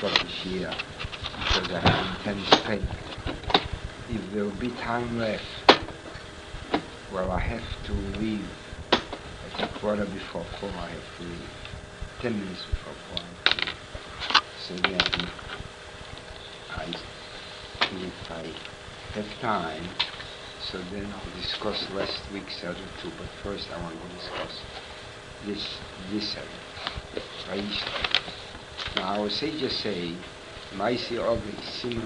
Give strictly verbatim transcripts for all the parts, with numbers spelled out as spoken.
stop this year because I have intense pain. If there will be time left, well, I have to leave at a quarter before four. I have to leave. Ten minutes before four. I have to leave. So then, I, if I have time, so then I'll discuss last week's other two. But first, I want to discuss this this area. Now, I would say just say, Maisi Ovi Simon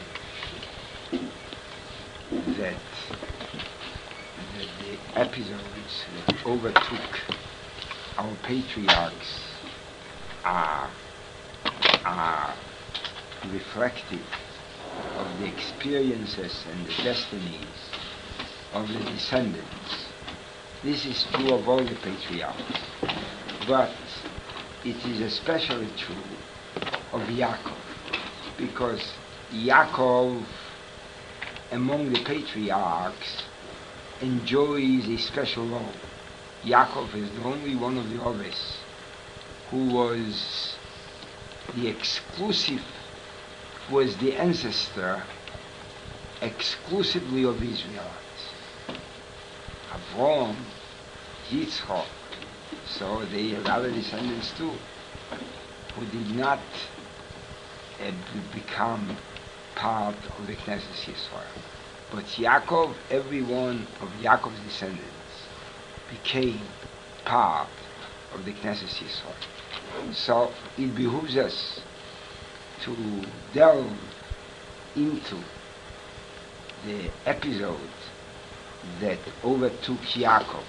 that that the episodes that overtook our patriarchs are are reflective of the experiences and the destinies of the descendants. This is true of all the patriarchs, but it is especially true of Yaakov, because Yaakov, among the patriarchs, enjoys a special role. Yaakov is the only one of the others who was the exclusive, was the ancestor exclusively of Israelites. Avram, Yitzchak, so they had other descendants too, who did not uh, b- become part of the Knesset Yisrael. But Yaakov, every one of Yaakov's descendants, became part of the Knesset Yisrael. So it behooves us to delve into the episode that overtook Yaakov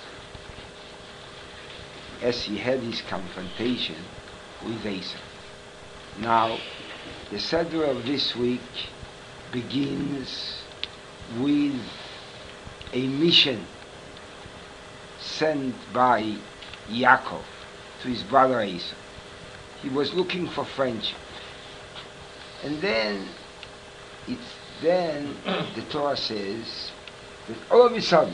as he had his confrontation with Esau. Now, the Seder of this week begins with a mission sent by Yaakov to his brother Esau. He was looking for friendship. And then, it's then the Torah says that all of a sudden,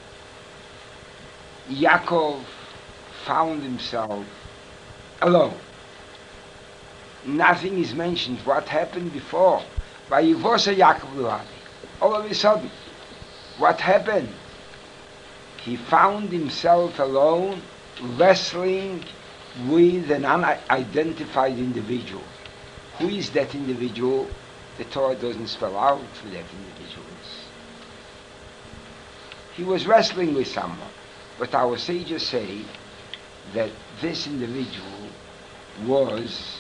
Yaakov found himself alone. Nothing is mentioned what happened before. Vayivosa Yaakov Luhavi. All of a sudden, what happened? He found himself alone, wrestling with an unidentified individual. Who is that individual? The Torah doesn't spell out who that individual is. He was wrestling with someone, but our sages say that this individual was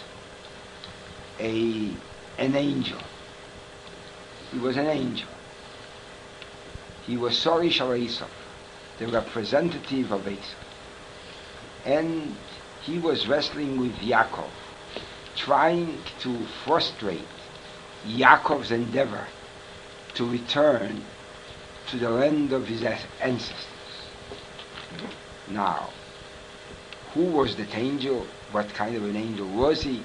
a an angel. He was an angel. He was Sori Shal Esau, the representative of Esau. And he was wrestling with Yaakov, trying to frustrate Yaakov's endeavor to return to the land of his ancestors. Now, who was that angel? What kind of an angel was he?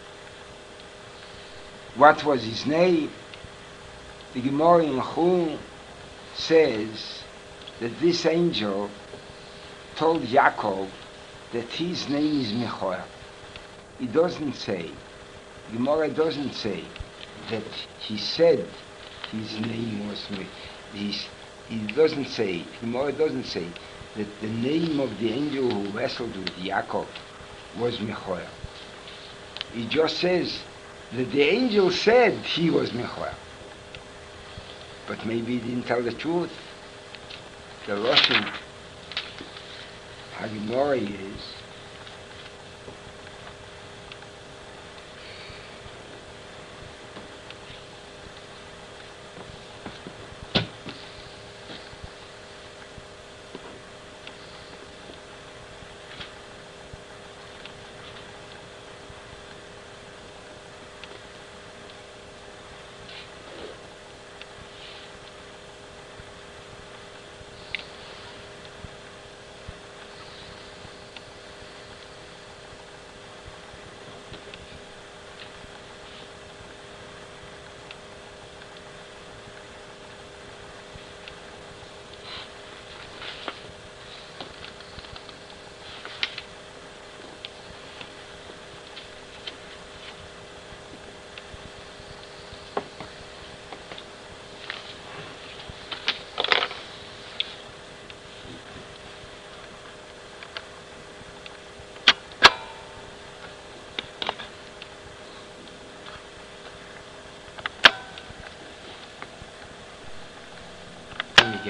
What was his name? The Gemara in Chum says that this angel told Yaakov that his name is Michoel. It doesn't say, Gemara doesn't say that he said his name was Michoel. It doesn't say, Gemara doesn't say that the name of the angel who wrestled with Yaakov was Michoel. It just says that the angel said he was Michoel. But maybe he didn't tell the truth. The Russian Hagimori is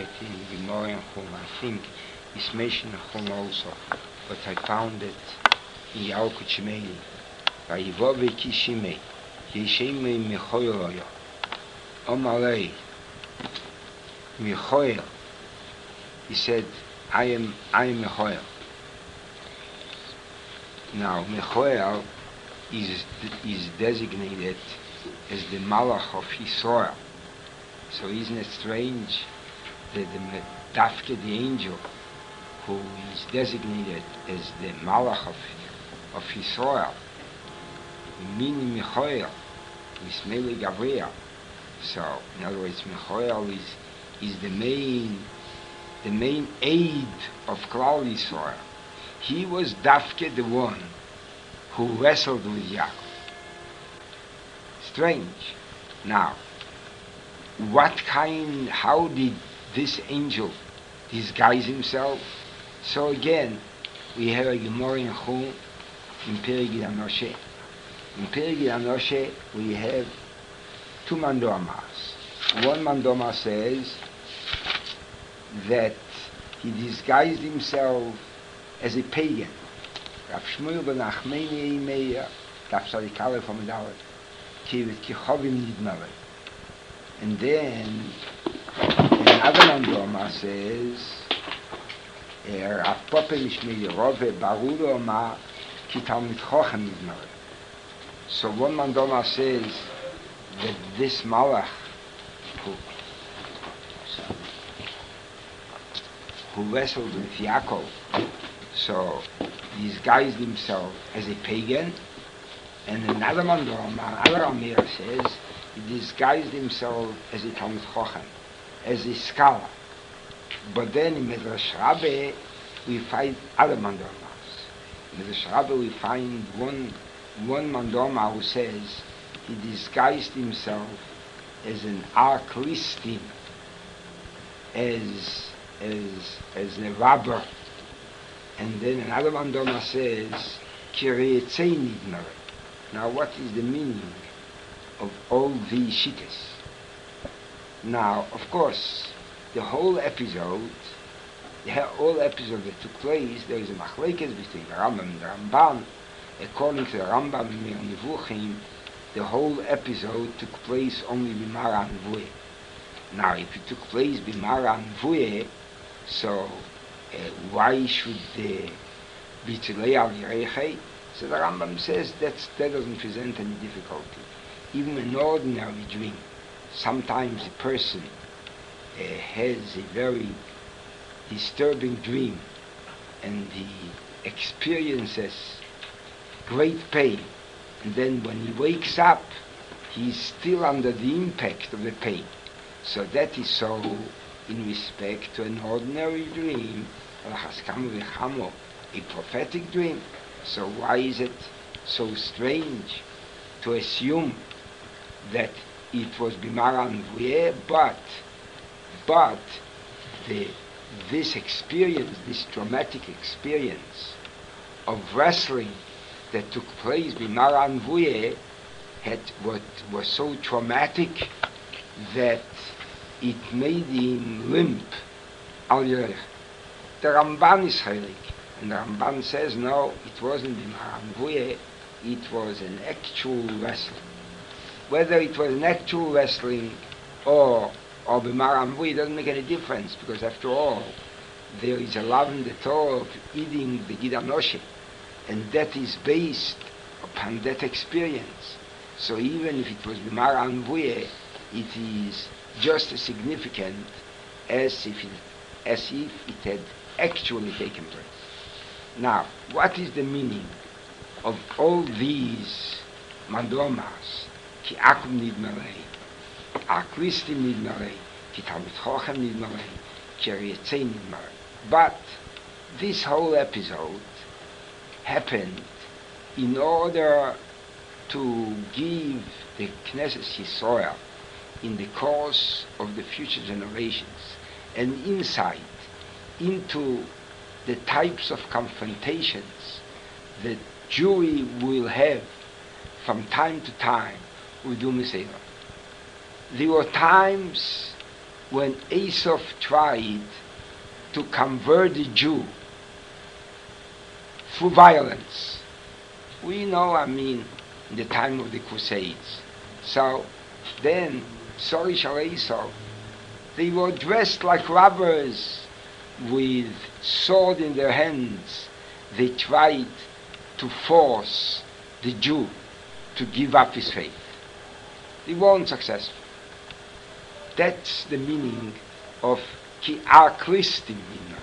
it in Gemara and Chum. I think it's mentioned in Chum also, but I found it in Yalkut Shemini. Vayivove Kishime, Yesheme Mechoyeloyo, Omalei, Mechoyel. He said, I am, I am Mechoyel. Now, Mechoyel is, is designated as the Malach of Yisrael. So isn't it strange that the Dafke, the angel, who is designated as the Malach of, of Yisrael, meaning Mechoyel, is Mele Gabriel. So, in other words, Mechoyel is, is the main the main aid of Klal Yisrael. He was Dafke, the one who wrestled with Yaakov. Strange. Now, what kind, how did this angel disguise himself? So again, we have a Gemara in Chum, in Perigid Anoshe. In Perigid Anoshe, we have two mandomas. One mandoma says that he disguised himself as a pagan. Rav Shmuel ben Achmeni Eimeya, Rav Sarikale from Dalet, Kivet Kichovim Nidmale. And then another mandoma says, Rav Pope Mishmei Rove Barudo Ma Kitalmid Chochem Nidmale. So one mandoma says that this Malach who who wrestled with Yaakov, so disguised himself as a pagan, and another mandom, another Amir says, he disguised himself as a Talmid Chochem, as a scholar. But then in Midrash Rabbah, we find other mandomas. In Midrash Rabbah, we find one, one mandoma who says he disguised himself as an ark listim, as as as a robber, and then another mandoma says Kirietzei Nidmare. Now, what is the meaning of all these shittas? Now, of course, the whole episode, the whole episode that took place, there is a machlekes between the Rambam and the Ramban. According to the Rambam in Nevuchim, the whole episode took place only b'Mara Nevuah. Now, if it took place b'Mara Nevuah, so uh, why should the Bitzilei al Yerechei? So the Rambam says that that doesn't present any difficulty. Even an ordinary dream, sometimes a person uh, has a very disturbing dream and he experiences great pain, and then when he wakes up, he's still under the impact of the pain. So that is so in respect to an ordinary dream, a prophetic dream. So why is it so strange to assume that it was Bimara Nevuah, but but the this experience, this traumatic experience of wrestling that took place Bimara Nevuah had what was so traumatic that it made him limp. Al Yerech. The Ramban is heilig, and the Ramban says no, it wasn't Bimara Nevuah, it was an actual wrestling. Whether it was an actual wrestling or or Bimara Nevuah doesn't make any difference, because after all, there is a law in the Torah of eating the Gid Anoshe, and that is based upon that experience. So even if it was Bimara Nevuah, it is just as significant as if it, as if it had actually taken place. Now, what is the meaning of all these mandomas? Ki akum nidmarei, aklistim nidmarei, ki talmid chochem nidmarei, ki arietzei nidmarei. But this whole episode happened in order to give the Knesset Yisrael, in the course of the future generations, an insight into the types of confrontations that Jewry will have from time to time with Umm Selah. There were times when Esau tried to convert the Jew through violence. We know, I mean, in the time of the Crusades. So then, sorry, shall Esau, they were dressed like robbers with sword in their hands. They tried to force the Jew to give up his faith. They weren't successful. That's the meaning of ki aklistim minna.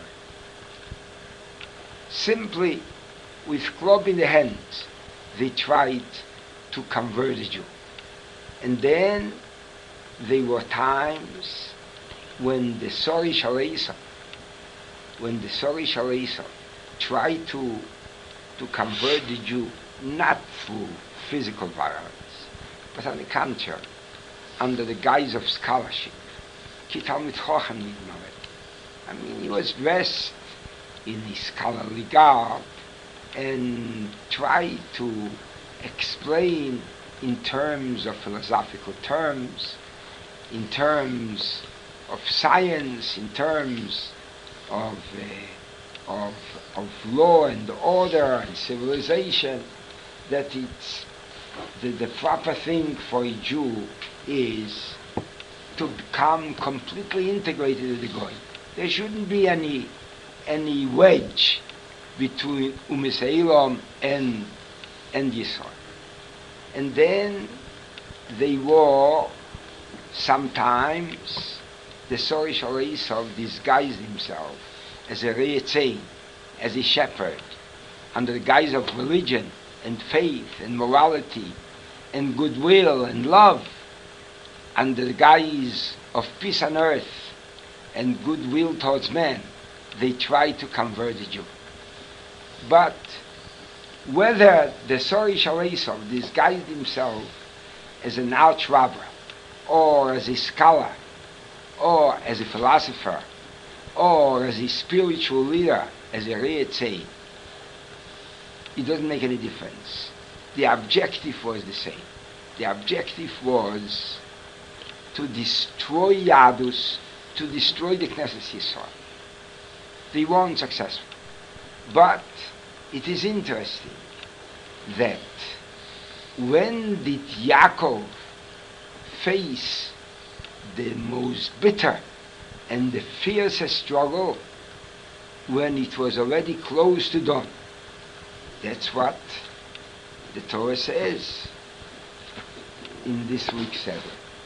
Simply with club in the hand, they tried to convert the Jew. And then there were times when the sorry Shalaisa, when the sorry Shalaisa tried to to convert the Jew not through physical violence, but on the contrary, under the guise of scholarship. I mean, he was dressed in his scholarly garb and tried to explain in terms of philosophical terms, in terms of science, in terms of uh, of of law and order and civilization, that it's the, the proper thing for a Jew is to become completely integrated with the Goy. There shouldn't be any any wedge between Umiseilam and and Yisrael. And then they were sometimes the Sori Shalaisov disguised himself as a Reyetzei, as a shepherd, under the guise of religion and faith and morality and goodwill and love, under the guise of peace on earth and goodwill towards man. They tried to convert the Jew. But whether the Sori Shalaisov disguised himself as an arch robber, or as a scholar, or as a philosopher, or as a spiritual leader, as a Reyetzei, it doesn't make any difference. The objective was the same. The objective was to destroy Yadus, to destroy the Knesset Yisrael. They weren't successful. But it is interesting that when did Yaakov face the most bitter and the fiercest struggle? When it was already close to dawn. That's what the Torah says in this week's Seder.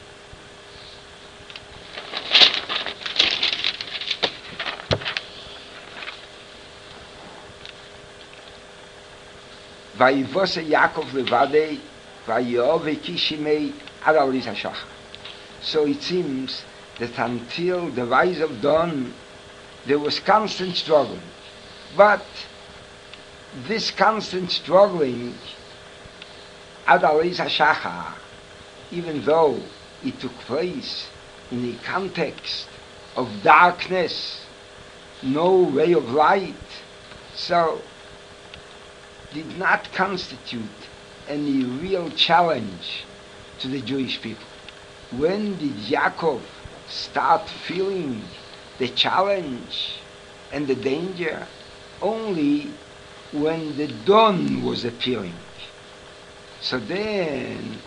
Vayivose Yaakov levadei, vayove kishimei ad alis hashachar. So it seems that until the rise of dawn, there was constant struggling. But this constant struggling, ad alis hashachar, even though it took place in a context of darkness, no ray of light, so did not constitute any real challenge to the Jewish people. When did Yaakov start feeling the challenge and the danger? Only when the dawn was appearing. So then,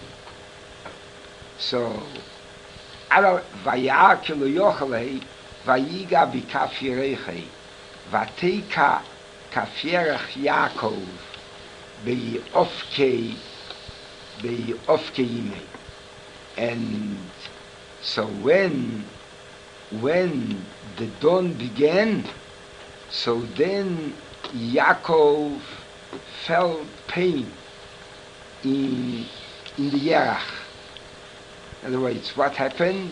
so, Vayar kilo yochalei, vayiga b'kaf yerechei, vateika kaf yerech Yaakov, be'ofkei, be'ofkei yimei. And so when, when the dawn began, so then Yaakov felt pain in, in the Yerach. In other words, what happened?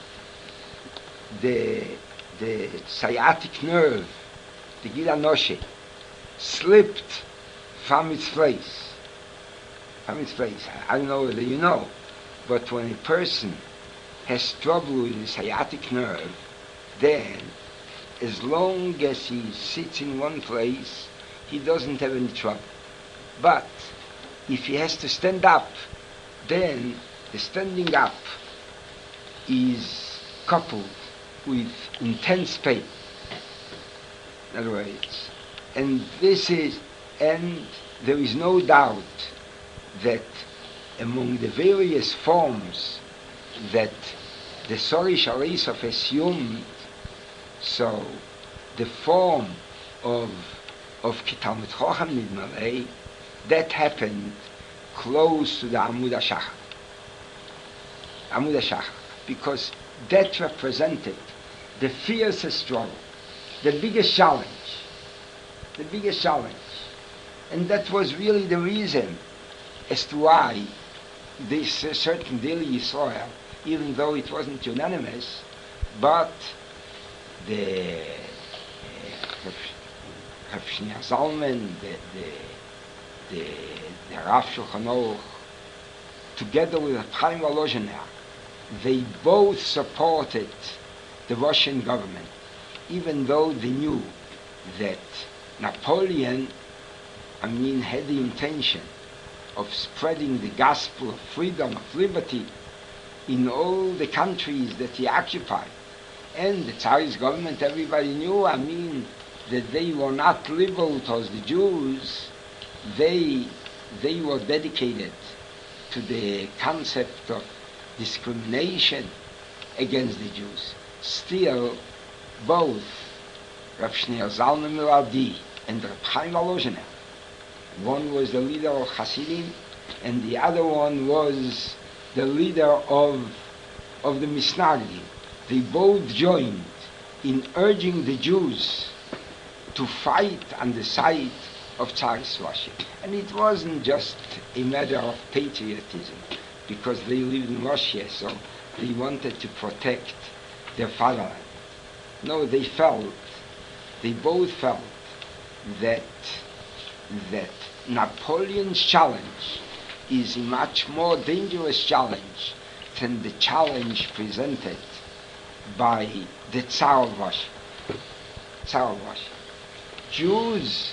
The, the sciatic nerve, the Gid Anoshe, slipped from its place. From its place. I don't know whether you know, but when a person has trouble with the sciatic nerve, then as long as he sits in one place, he doesn't have any trouble. But if he has to stand up, then the standing up is coupled with intense pain. In other words, and this is, and there is no doubt that among the various forms that the Sorish Arisov assumed, so the form of of Kitalmud Chacham Nidmalei, that happened close to the Amud HaShachar. Amud HaShachar, because that represented the fiercest struggle, the biggest challenge, the biggest challenge. And that was really the reason as to why this uh, certain daily Yisrael, even though it wasn't unanimous, but the uh, Rav Shneir Zalman, the, the, the, the Rav Shulchan Aruch, together with Rav Chaim Volozhiner, they both supported the Russian government, even though they knew that Napoleon, I mean, had the intention of spreading the gospel of freedom, of liberty, in all the countries that he occupied. And the Tsarist government, everybody knew, I mean, that they were not liberal towards the Jews. They, they were dedicated to the concept of discrimination against the Jews. Still, both Rav Shneir Zalman Miladi and Rav Chaim Volozhiner, one was the leader of Hasidim, and the other one was the leader of, of the Misnagdim. They both joined in urging the Jews to fight on the side of Tsarist Russia. And it wasn't just a matter of patriotism, because they lived in Russia, so they wanted to protect their fatherland. No, they felt, they both felt that, that Napoleon's challenge is a much more dangerous challenge than the challenge presented by the Tsar of Russia. Tsar of Russia. Jews,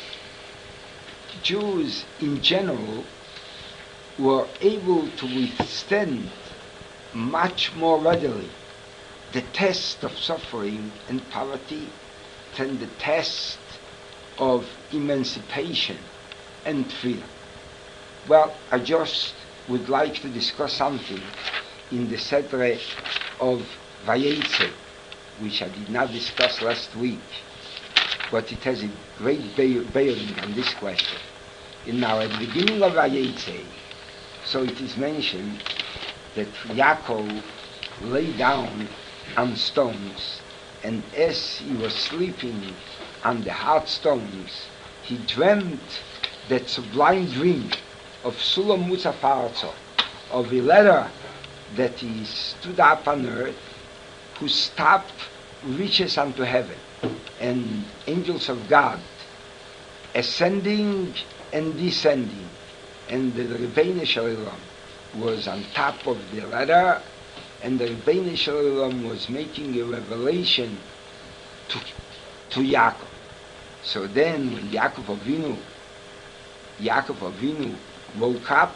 Jews in general were able to withstand much more readily the test of suffering and poverty than the test of emancipation and freedom. Well, I just would like to discuss something in the Sedre of Vayetze, which I did not discuss last week, but it has a great bearing on this question. In now, at the beginning of Vayetze, so it is mentioned that Yaakov lay down on stones, and as he was sleeping on the hard stones, he dreamt that sublime dream of Sulam Musaf Arzo, of a ladder that he stood up on earth, whose top reaches unto heaven, and angels of God ascending and descending, and the Rebbeinu Shalom was on top of the ladder, and the Rebbeinu Shalom was making a revelation to, to Yaakov. So then, when Yaakov Avinu, Yaakov Avinu woke up,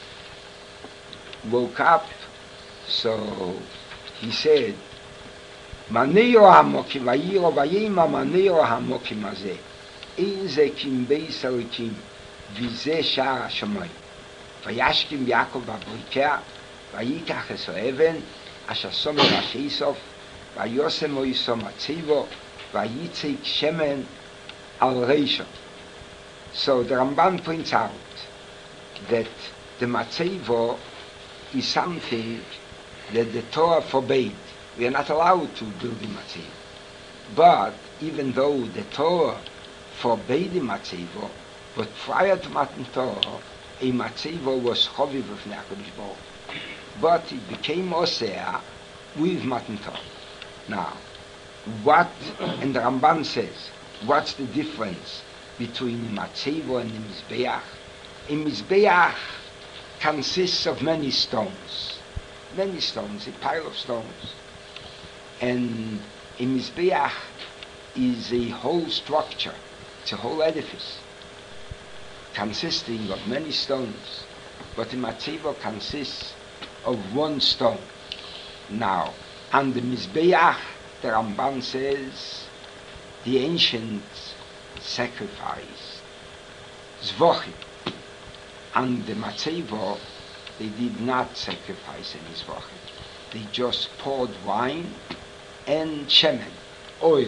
woke up, so he said, Maneo hamokim, vayiro vayima maneo hamokim hazeh, ein ze kim beis elikim, v'zeh sha'ar hashamayim. Vayashkim Yaakov v'abrikeh, vayikach es ha'even, asher somer ha'sheisov, vayosem oiso matzevo, vayitzik shemen al reisho. So the Ramban points out that the matzevo is something that the Torah forbade. We are not allowed to build the matzevo. But even though the Torah forbade the matzevo, but prior to Matan Torah, a matzevo was choviv of HaKadosh Baruch Hu. But it became oseh with Matan Torah. Now, what, and the Ramban says, what's the difference between the matzevo and the mizbeach? A mizbeach consists of many stones, many stones, a pile of stones. And a mizbeach is a whole structure, it's a whole edifice, consisting of many stones. But a matzevo consists of one stone. Now, on the mizbeach the Ramban says the ancients sacrificed Zvochim, and the Matzevo, they did not sacrifice any Zvochim. They just poured wine and shemen, oil.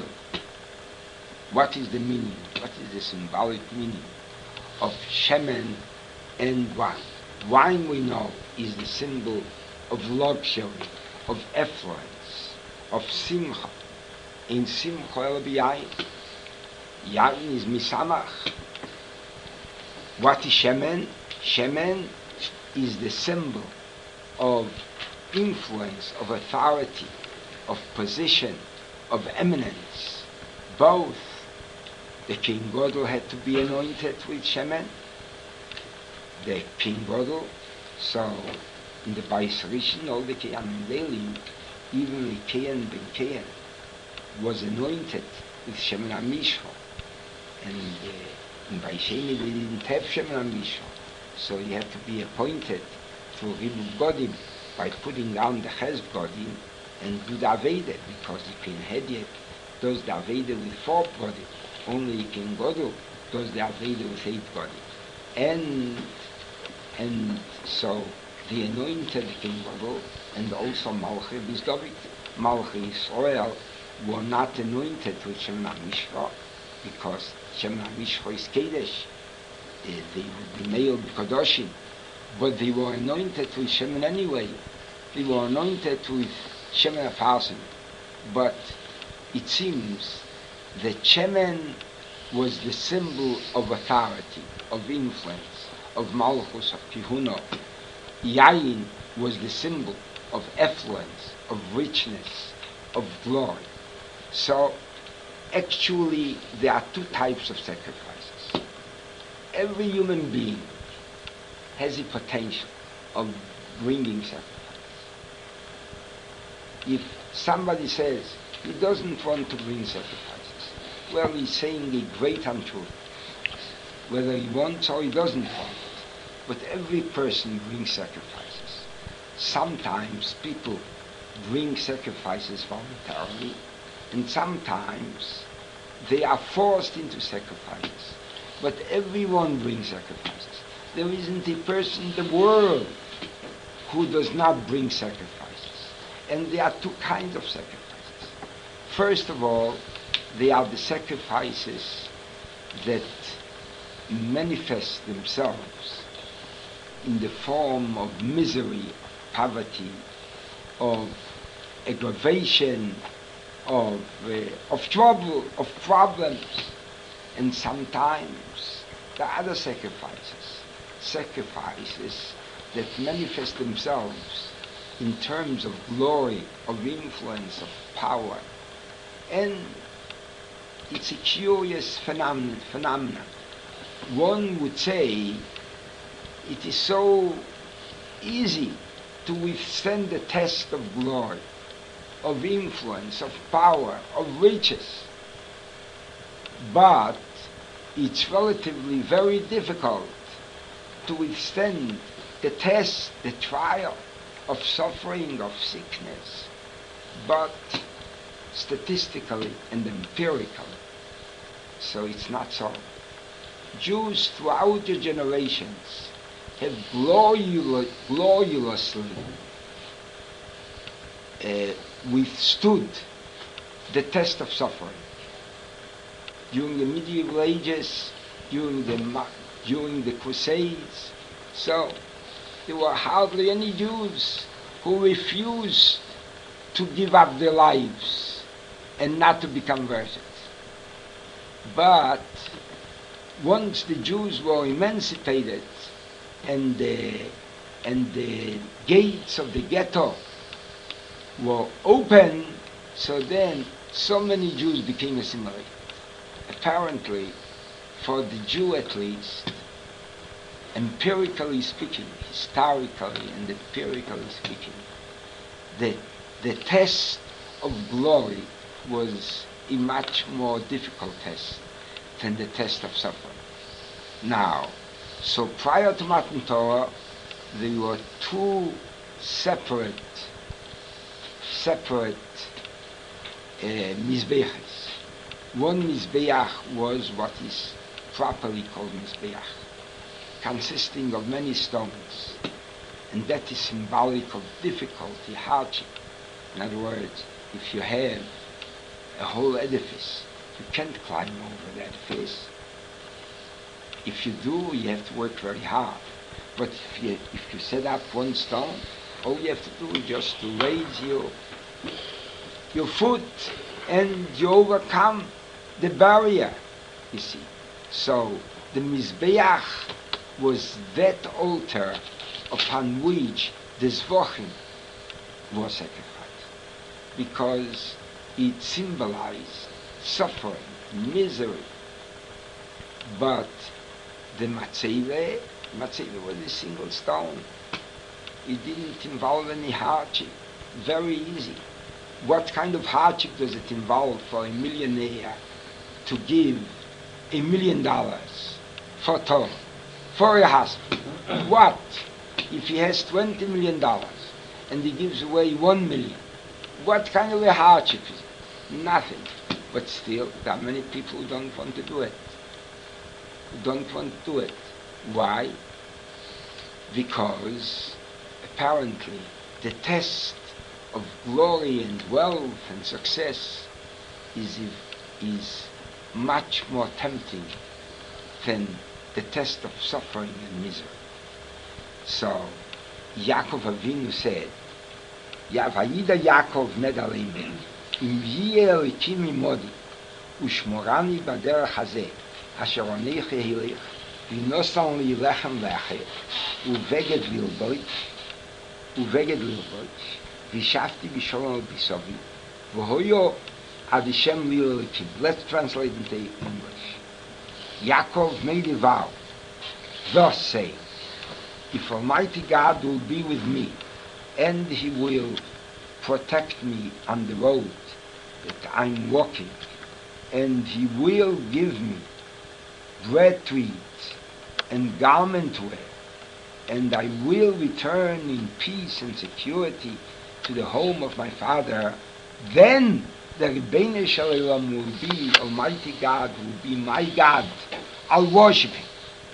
What is the meaning? What is the symbolic meaning of shemen and wine? Wine, we know, is the symbol of luxury, of affluence, of simcha. In simcha el b'yayin. Yayin is misamach. What is shemen? Shemen is the symbol of influence, of authority, of position, of eminence. Both. The King Gadol had to be anointed with shemen. The King Gadol, so in the Bais Rishon, all the Kehanim Lelim, even the Kehan ben Kehan, was anointed with shemen HaMishcha. And uh, in Bais Sheni they didn't have shemen HaMishcha, so he had to be appointed to Ribuv Godim by putting down the Ches Godim and do the Aveda, because the King Hediek does the Aveda with four Godim. Only King Gadol does the Aveda with eight Godim. And and so the anointed King Gadol and also Malchi Bizdovit, Malchi Israel, were not anointed with shemen HaMishcha, because shemen HaMishcha is Kedesh. Uh, they would be male Kadoshim, but they were anointed with shemen anyway. They were anointed with shemen HaParsim. But it seems that shemen was the symbol of authority, of influence, of malchus, of kihuna. Yayin was the symbol of affluence, of richness, of glory. So actually there are two types of sacrifices. Every human being has the potential of bringing sacrifice. If somebody says he doesn't want to bring sacrifices, well, he's saying a great untruth, whether he wants or he doesn't want it. But every person brings sacrifices. Sometimes people bring sacrifices voluntarily, and sometimes they are forced into sacrifices. But everyone brings sacrifices. There isn't a person in the world who does not bring sacrifices. And there are two kinds of sacrifices. First of all, they are the sacrifices that manifest themselves in the form of misery, of poverty, of aggravation, of, uh, of trouble, of problems. And sometimes the other sacrifices, sacrifices that manifest themselves in terms of glory, of influence, of power. And it's a curious phenomenon. phenomenon. One would say it is so easy to withstand the test of glory, of influence, of power, of riches. But it's relatively very difficult to withstand the test, the trial of suffering, of sickness. But statistically and empirically, so it's not so. Jews throughout the generations have gloriously, gloriously uh, withstood the test of suffering. During the medieval ages, during the, during the Crusades, so there were hardly any Jews who refused to give up their lives and not to be converted. But once the Jews were emancipated and the, and the gates of the ghetto were open, so then so many Jews became assimilated. Apparently, for the Jew at least, empirically speaking, historically and empirically speaking, the, the test of glory was a much more difficult test than the test of suffering. Now, so prior to Matan Torah, there were two separate, separate Mizbeachs. One Mizbeach was what is properly called Mizbeach, consisting of many stones, and that is symbolic of difficulty, hardship. In other words, if you have a whole edifice, you can't climb over that face. If you do, you have to work very hard. But if you, if you set up one stone, all you have to do is just to raise your, your foot and you overcome the barrier, you see. So the Mizbeach was that altar upon which the Zvochim was sacrificed, because it symbolized suffering, misery. But the Matzeve, Matzeve was a single stone. It didn't involve any hardship. Very easy. What kind of hardship does it involve for a millionaire to give a million dollars for Torah, for a husband? What if he has twenty million dollars and he gives away one million? What kind of a hardship is it? Nothing. But still, there are many people who don't want to do it. Who don't want to do it. Why? Because apparently the test of glory and wealth and success is, is much more tempting than the test of suffering and misery. So Yaakov Avinu said, Vayida Yaakov ned aleinu, im yeh elikim imodi, ushmorani baderech hazeh, asher oneich hilech, v'nosan li lechem le'acher, uveged lilboich, uveged lilboich, v'shafti b'sholom b'sovi, v'hoyo ad Hashem li elikim. Let's translate into English. Yaakov made a vow, thus saying, if Almighty God will be with me, and He will protect me on the road that I'm walking, and He will give me bread to eat and garment to wear, and I will return in peace and security to the home of my father, then the Rebbeinu Shalom will be, Almighty God will be my God. I'll worship Him.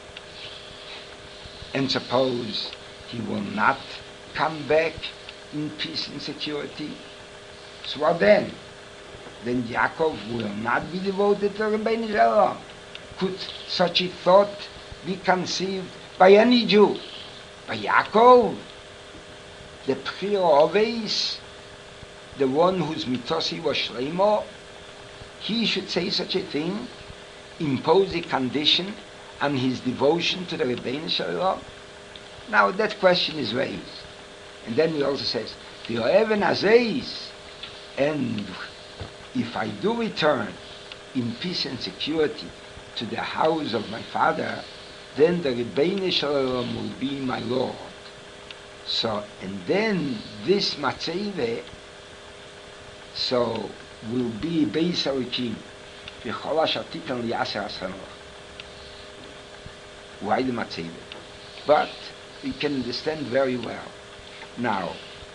And suppose He will not come back in peace and security, so what then? Then Yaakov will not be devoted to Rebbeinu Shalom. Could such a thought be conceived by any Jew? By Yaakov, the Bechira always, the one whose mitosi was Shleimo, he should say such a thing, impose a condition on his devotion to the Rebbeinu Shalom? Now that question is raised. And then he also says, V'oheven hazeis, and if I do return in peace and security to the house of my father, then the Rebbeinu Shalom will be my Lord. So, and then this Matzeve, so, will be Beis Elikim, v'chol asher titan li'aser asranach. Why the Matzeve? But we can understand very well. Now,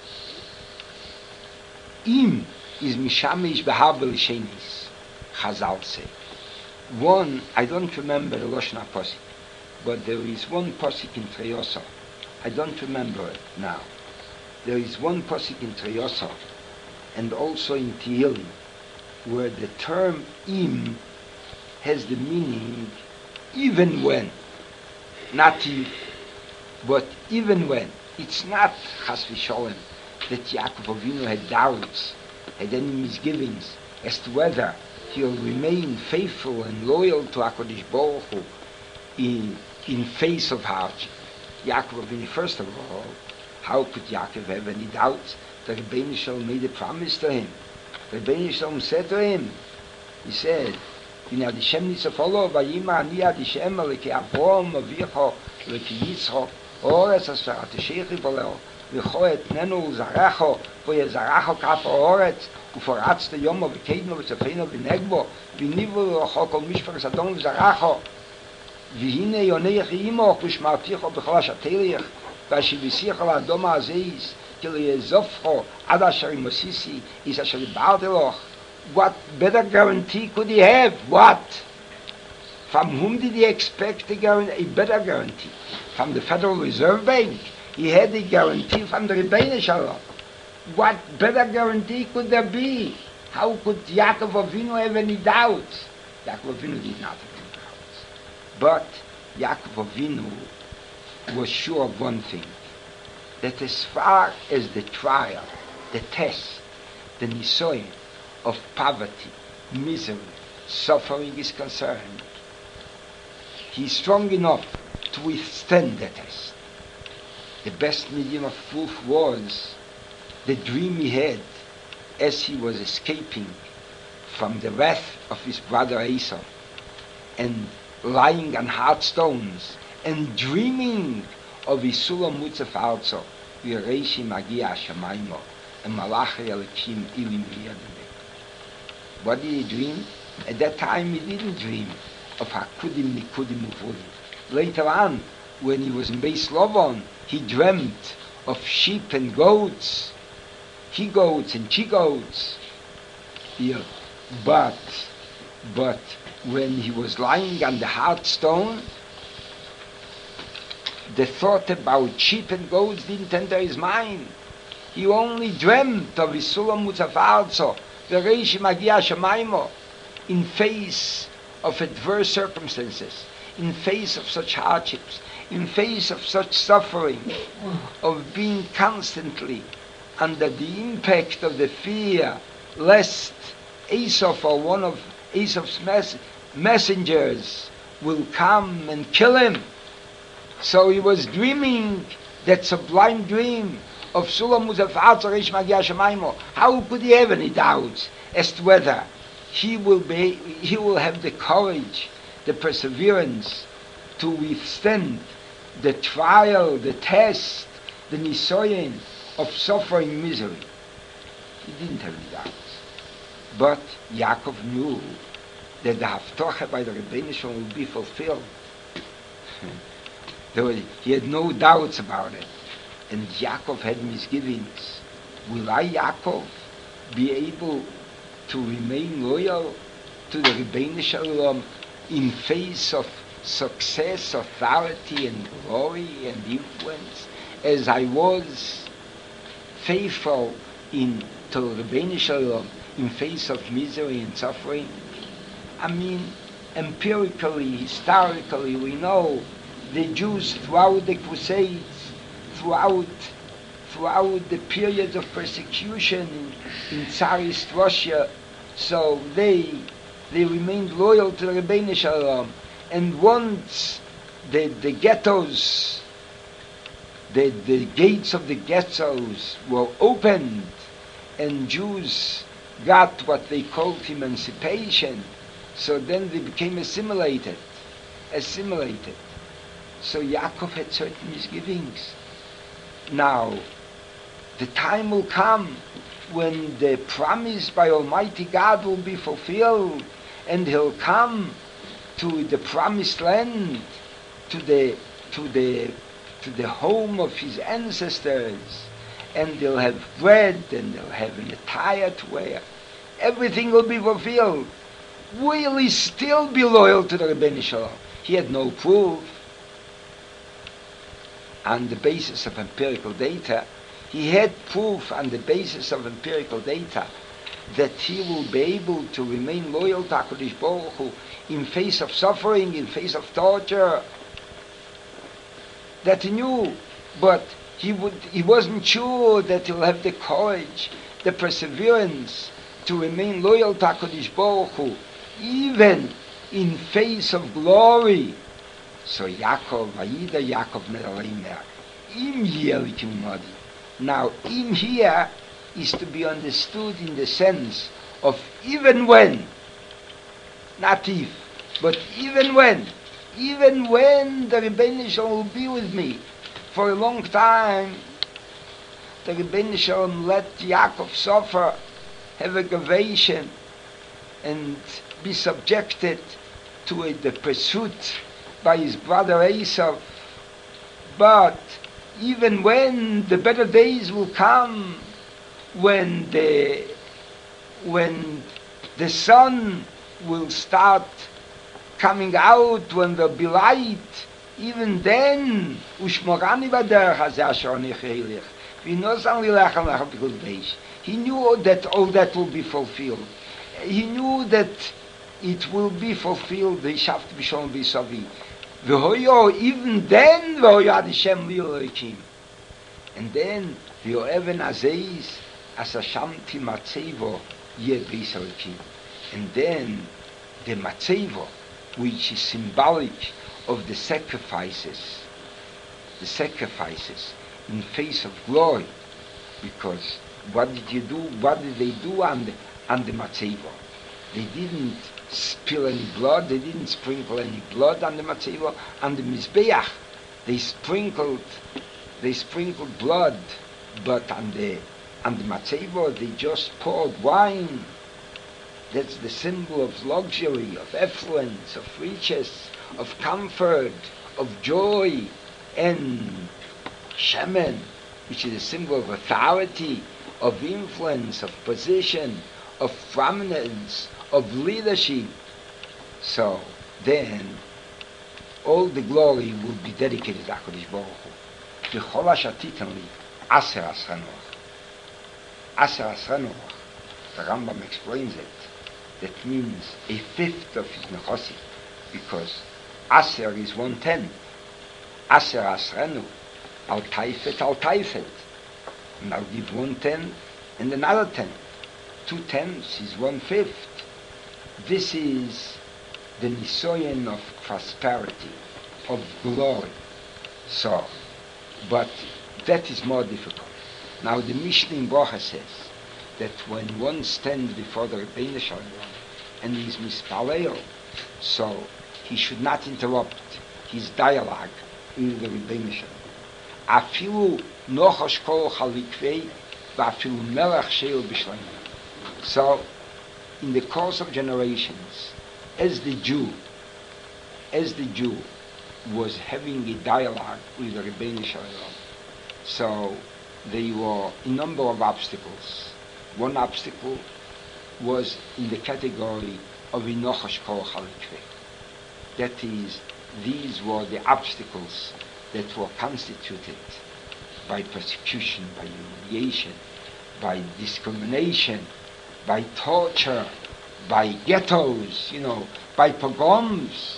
Im is Mishamish Beharbe L'Shenis, Chazal say. One, I don't remember the Lashon HaPosik, but there is one Posik in Treyoso. I don't remember it now. There is one Posik in Treyoso, and also in Tehillim, where the term Im has the meaning even when, not if, but even when. It's not Chas v'Sholem that Yaakov Avinu had doubts, had any misgivings as to whether he'll remain faithful and loyal to HaKadosh Baruch Hu in, in face of hardship. Yaakov Avinu, first of all, how could Yaakov have any doubts? The Rebbeinu Shalom made a promise to him. The Rebbeinu Shalom said to him, he said, V'nei ad Hashem nisafolo v'yima ani ad Hashem l'kei Avrom avicho l'kei Yitzchok Oretz asher ateshechi voleo v'cho etnenu zaracho v'yezaracho kaf oretz uforatz te yomo v'keidno v'tzefeino v'negbo v'nivu l'cho kol mishparas adon v'zaracho v'hine yoneich imoch v'shmarticho b'chol asher telich v'ashivisicho l'adom ha'azeis ki liyezofcho ad asher imosisi is asher ibarteloch What better guarantee could he have? What? From whom did he expect a, guarantee, a better guarantee? From the Federal Reserve Bank? He had a guarantee from the Rebbeinu Shalom. What better guarantee could there be? How could Yaakov Avinu have any doubts? Yaakov Avinu did not have any doubts. But Yaakov Avinu was sure of one thing, that as far as the trial, the test, the nisoyin of poverty, misery, suffering is concerned, he is strong enough to withstand the test. The best medium of proof was the dream he had as he was escaping from the wrath of his brother Esau and lying on hard stones and dreaming of Isura Mutzaf Arzo, Yereishi Magia Shamaymo, and Malachi Elikim Ilim Yadene. What did he dream? At that time he didn't dream of Hakudim Nikudim Uvudim. Later on, when he was in Beis Lovon, he dreamt of sheep and goats, he-goats and she-goats. Yeah. But, but when he was lying on the hard stone, the thought about sheep and goats didn't enter his mind. He only dreamt of Isura Mutzaf Arzo, the Reishi Magia Shamaymo, in face of adverse circumstances, in face of such hardships, in face of such suffering, of being constantly under the impact of the fear, lest Esau or one of Esau's mess- messengers will come and kill him. So he was dreaming that sublime dream of Sulam Mutzaf Arzo Reish Magia Shamaymo. How could he have any doubts as to whether he will be, he will have the courage, the perseverance to withstand the trial, the test, the nisoyin of suffering, misery? He didn't have any doubts. But Yaakov knew that the Haftorah by the Rebbeinu Shalom will be fulfilled. There was, he had no doubts about it. And Yaakov had misgivings. Will I, Yaakov, be able to remain loyal to the Rebbeinu Shalom in face of success, authority, and glory and influence, as I was faithful in to Rebbeinu Shalom in face of misery and suffering? I mean, empirically, historically, we know the Jews throughout the Crusades, throughout throughout the periods of persecution in, in Tsarist Russia, so they they remained loyal to the Rebbeinu Shalom. And once the, the ghettos, the, the gates of the ghettos were opened, and Jews got what they called emancipation, so then they became assimilated, assimilated. So Yaakov had certain misgivings. Now, the time will come when the promise by Almighty God will be fulfilled, and he'll come to the promised land, to the to the to the home of his ancestors, and they'll have bread and they'll have an attire to wear. Everything will be fulfilled. Will he still be loyal to the Rebbeinu Shalom? He had no proof. On the basis of empirical data, he had proof on the basis of empirical data that he will be able to remain loyal to HaKadosh Baruch Hu in face of suffering, in face of torture. That he knew, but he would he wasn't sure that he'll have the courage, the perseverance to remain loyal to HaKadosh Baruch Hu, even in face of glory. So Yaakov, Vayida Yaakov Meralimer, Im Yelikim Modi. Now, Im here is to be understood in the sense of even when, not if, but even when, even when the Rebbeinu Shalom will be with me for a long time, the Rebbeinu Shalom let Yaakov suffer, have aggravation, and be subjected to a, the pursuit by his brother Esau. But even when the better days will come, when the when The sun will start coming out when there'll be light. Even then, Ushmorani Bader Hazashon Heilich. We know only Lachem Lachem because Beish. He knew that all that will be fulfilled. He knew that it will be fulfilled. They shaft bishon bisavi. V'hoyo, even then, v'hoyo ad Hashem li'oikim. And then, v'ho even azeis, as Hashamti matzevo ye bisavikim. And then, the matzevo, which is symbolic of the sacrifices, the sacrifices in face of glory, because what did you do? What did they do on the on the matzevo? They didn't spill any blood. They didn't sprinkle any blood on the matzevo. On the mizbeach, they sprinkled they sprinkled blood, but on the on the matzevo they just poured wine. That's the symbol of luxury, of affluence, of riches, of comfort, of joy, and shemen, which is a symbol of authority, of influence, of position, of prominence, of leadership. So then all the glory will be dedicated to HaKadosh Baruch Hu. V'chol asher titen li aser asranuach. Aser asranuach, the Rambam explains it, that means a fifth of his nechosim, because aser is one tenth. Aser asranu, al taifet, al taifet. And I'll give one tenth and another tenth. Two tenths is one fifth. This is the nisoyen of prosperity, of glory. So, but that is more difficult. Now the Mishnah in Bracha says that when one stands before the Rebbeinu Shalom and he is mispalel, so he should not interrupt his dialogue with the Rebbeinu Shalom. Afilu nochosh kol chalikvei v'afilu melech sheil b'shleim. So, in the course of generations, as the Jew, as the Jew was having a dialogue with the Rebbeinu Shalom, so there were a number of obstacles. One obstacle was in the category of inochosh kol chalikvei. That is, these were the obstacles that were constituted by persecution, by humiliation, by discrimination, by torture, by ghettos, you know, by pogroms.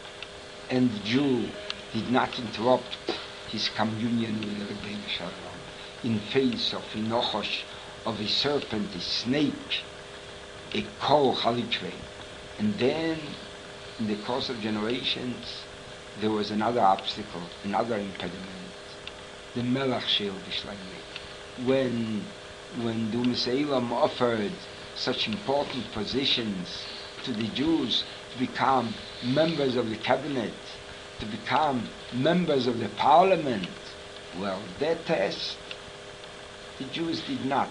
And the Jew did not interrupt his communion with the Rebbeinu Shalom in face of inochosh, of a serpent, a snake, a kol chalikvei. And then, in the course of generations, there was another obstacle, another impediment, the melech sheil b'shleimei. When when Dumas Eilam offered such important positions to the Jews to become members of the cabinet, to become members of the parliament, well, that test the Jews did not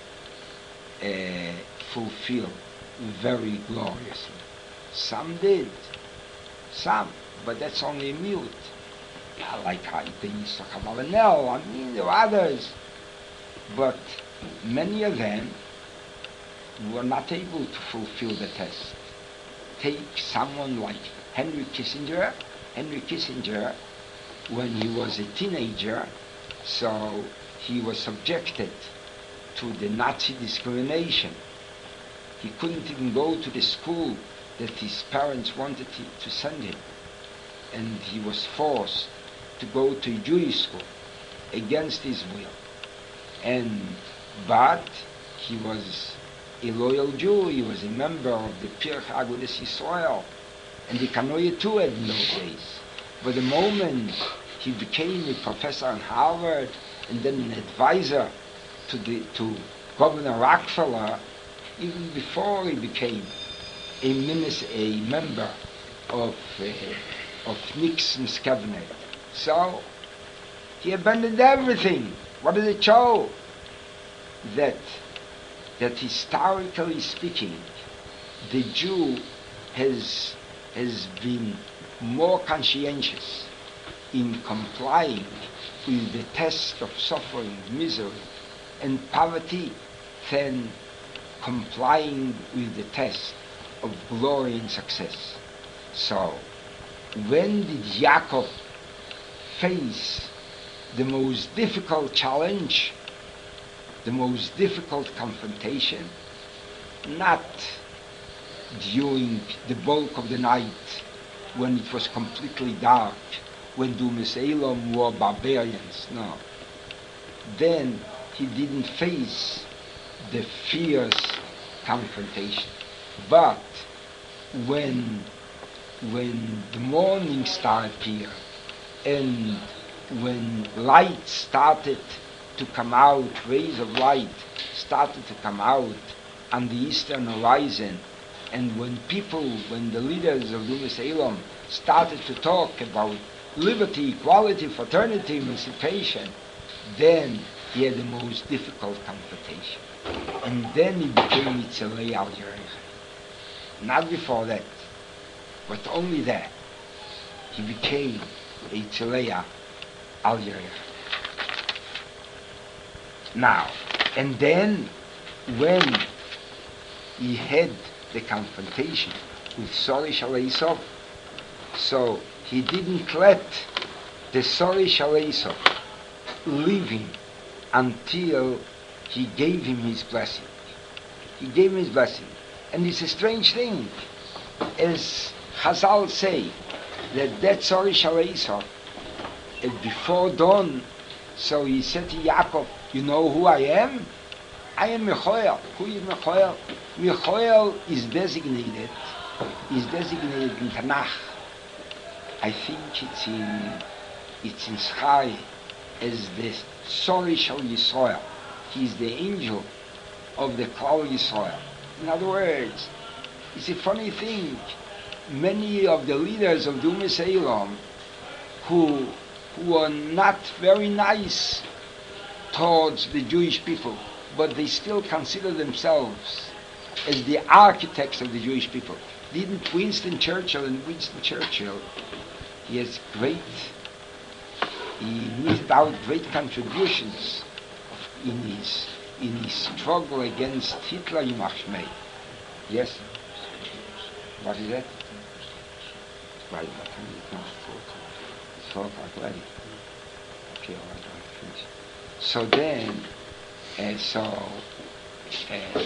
uh, fulfill very gloriously. Some did, some, but that's only a mute. Like the Yitzchak Abravanel, I mean, there are others, but many of them were not able to fulfill the test. Take someone like Henry Kissinger. Henry Kissinger, when he was a teenager, so he was subjected to the Nazi discrimination. He couldn't even go to the school that his parents wanted to send him. And he was forced to go to a Jewish school against his will. And but he was a loyal Jew. He was a member of the Pirch Agudas Yisrael, and the Kanoye too in those days. But the moment he became a professor in Harvard and then an advisor to the to Governor Rockefeller, even before he became a minister, a member of uh, of Nixon's cabinet, so he abandoned everything. What does it show? That that historically speaking, the Jew has has been more conscientious in complying with the test of suffering, misery, and poverty than complying with the test of glory and success. So, when did Yaakov face the most difficult challenge, the most difficult confrontation? Not during the bulk of the night, when it was completely dark, when Dumas Elam were barbarians, no. Then he didn't face the fierce confrontation. But when when the morning star appeared and when light started to come out, rays of light started to come out on the eastern horizon, and when people, when the leaders of Dumas Elam started to talk about liberty, equality, fraternity, emancipation, then he had the most difficult confrontation. And then he became Yitzhalei al Yerech. Not before that, but only that. He became Yitzhalei al Yerech. Now, and then when he had the confrontation with Sorish Aleisov, so he didn't let the Sorish Aleisov leave him until he gave him his blessing. He gave him his blessing. And it's a strange thing, as Chazal say, that that Sorish Aleisov, before dawn, so he said to Yaakov, you know who I am? I am Michoel. Who is Michoel? Michoel is designated, is designated in Tanakh. I think it's in, it's in Schai as the Sorish of Yisrael. He is the angel of the Klal Yisrael. In other words, it's a funny thing. Many of the leaders of Dumas Elam who, who are not very nice towards the Jewish people, but they still consider themselves as the architects of the Jewish people. Didn't Winston Churchill, and Winston Churchill, he has great, he made out great contributions in his in his struggle against Hitler, Yimach Shmei. Yes? What is that? Right, what time is it now? It's four o'clock already. Okay, all right, all right, finish. So then, uh, so, uh,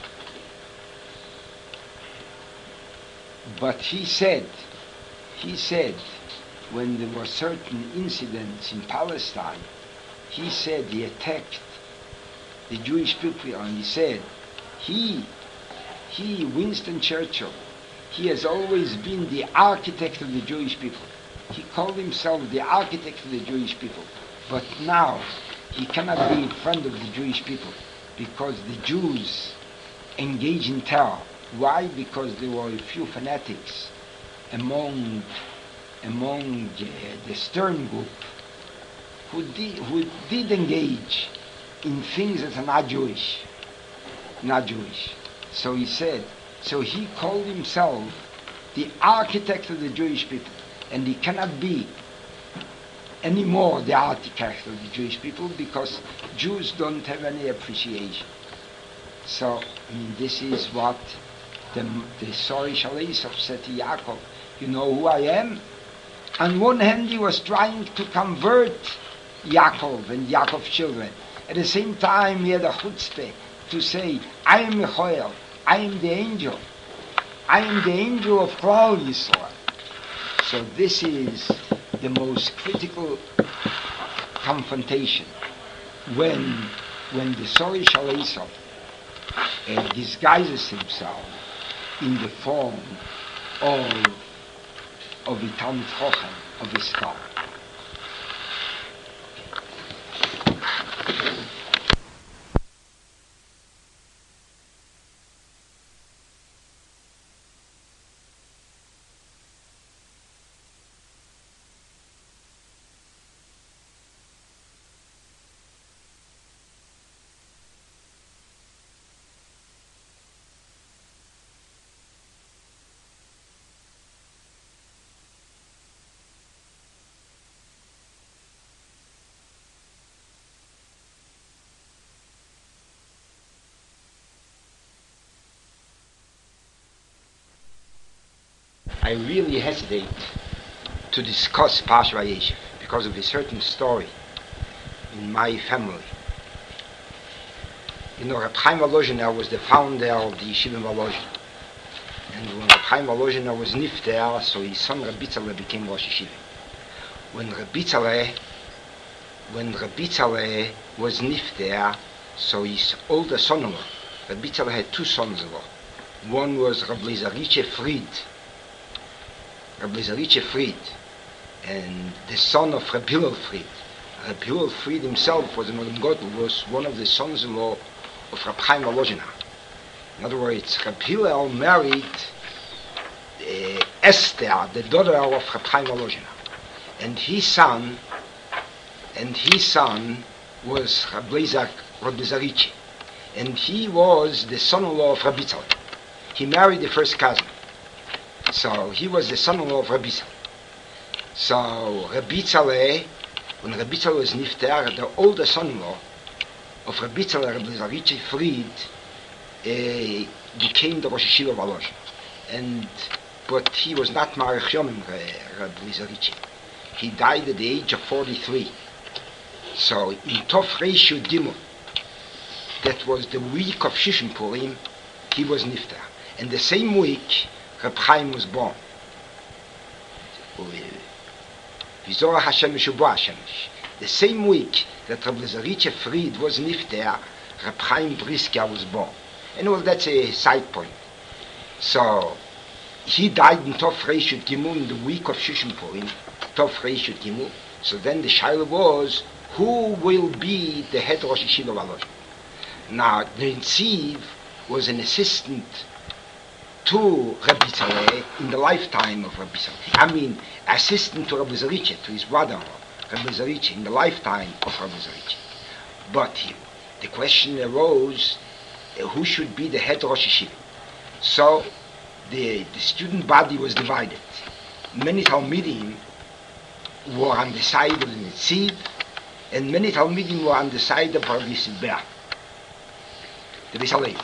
but he said, he said, when there were certain incidents in Palestine, he said he attacked the Jewish people, and he said, he, he, Winston Churchill, he has always been the architect of the Jewish people. He called himself the architect of the Jewish people. But now, he cannot be in front of the Jewish people because the Jews engage in terror. Why? Because there were a few fanatics among among uh, the Stern group who did, who did engage in things that are not Jewish. Not Jewish. So he said, so he called himself the architect of the Jewish people, and he cannot be anymore the architect of the Jewish people because Jews don't have any appreciation. So, I mean, this is what the, the Sorish Aleisov said to Yaakov, you know who I am? On one hand, he was trying to convert Yaakov and Yaakov's children. At the same time, he had a chutzpah to say, I am Michoel, I am the angel. I am the angel of Klal Yisrael. So this is the most critical confrontation when when the Sorish Aleisov uh, disguises himself in the form of of a Talmid Chochem, of a scholar. I really hesitate to discuss Parsha Vayeshev because of a certain story in my family. You know, Reb Chaim Volozhiner was the founder of the Yeshiva in Volozhin. And when Reb Chaim Volozhiner was nifter, so his son Reb Bitzaleh became Rosh Yeshiva. When Reb Bitzaleh, when Reb Bitzaleh was nifter, so his older son-in-law, Reb Bitzaleh had two sons-in-law. One was Reb Lezariche Fried, Reb Lezariche Fried, and the son of Reb Hillel Fried. Reb Hillel Fried himself was, was one of the sons-in-law of Reb Chaim Volozhiner. In other words, Reb Hillel married uh, Esther, the daughter of Reb Chaim Volozhiner, and his son, and his son was Reb Lezariche, and he was the son-in-law of Reb Bitzaleh. He married the first cousin, so he was the son-in-law of Reb Bitzaleh. So Reb Bitzaleh, when Reb Bitzaleh was nifter, the older son-in-law of Reb Bitzaleh, Reb Lezariche Fried, uh, became the Rosh Yeshiva of Volozhin. And but he was not Marich Yomim, Reb Lezariche. He died at the age of forty-three. So in Tov Reish Yud Gimel, that was the week of Shishim Purim, he was nifter. And the same week, Reb Chaim was born. V'zorah Hashem Meshubah Hashem. The same week that Reb Lezariche Fried was nifter, Reb Chaim Briskia was born. And well, that's a side point. So he died in Tov Reish Yud Gimel in the week of Shishim Purim, Tov Reish Yud Gimel. So then the shaila was, who will be the head Rosh Yeshiva of Volozhin? Now, the Nitziv was an assistant to Reb Bitzaleh in the lifetime of Reb Bitzaleh. I mean, assistant to Reb Lezariche, to his brother-in-law, Reb Lezariche, in the lifetime of Reb Lezariche. But he, the question arose, uh, who should be the head Rosh Yeshiva? So the, the student body was divided. Many Talmidim were on the side of the Nitziv, and many Talmidim were on the side of Rabbi Yisrael Ber, the Beis Halevi.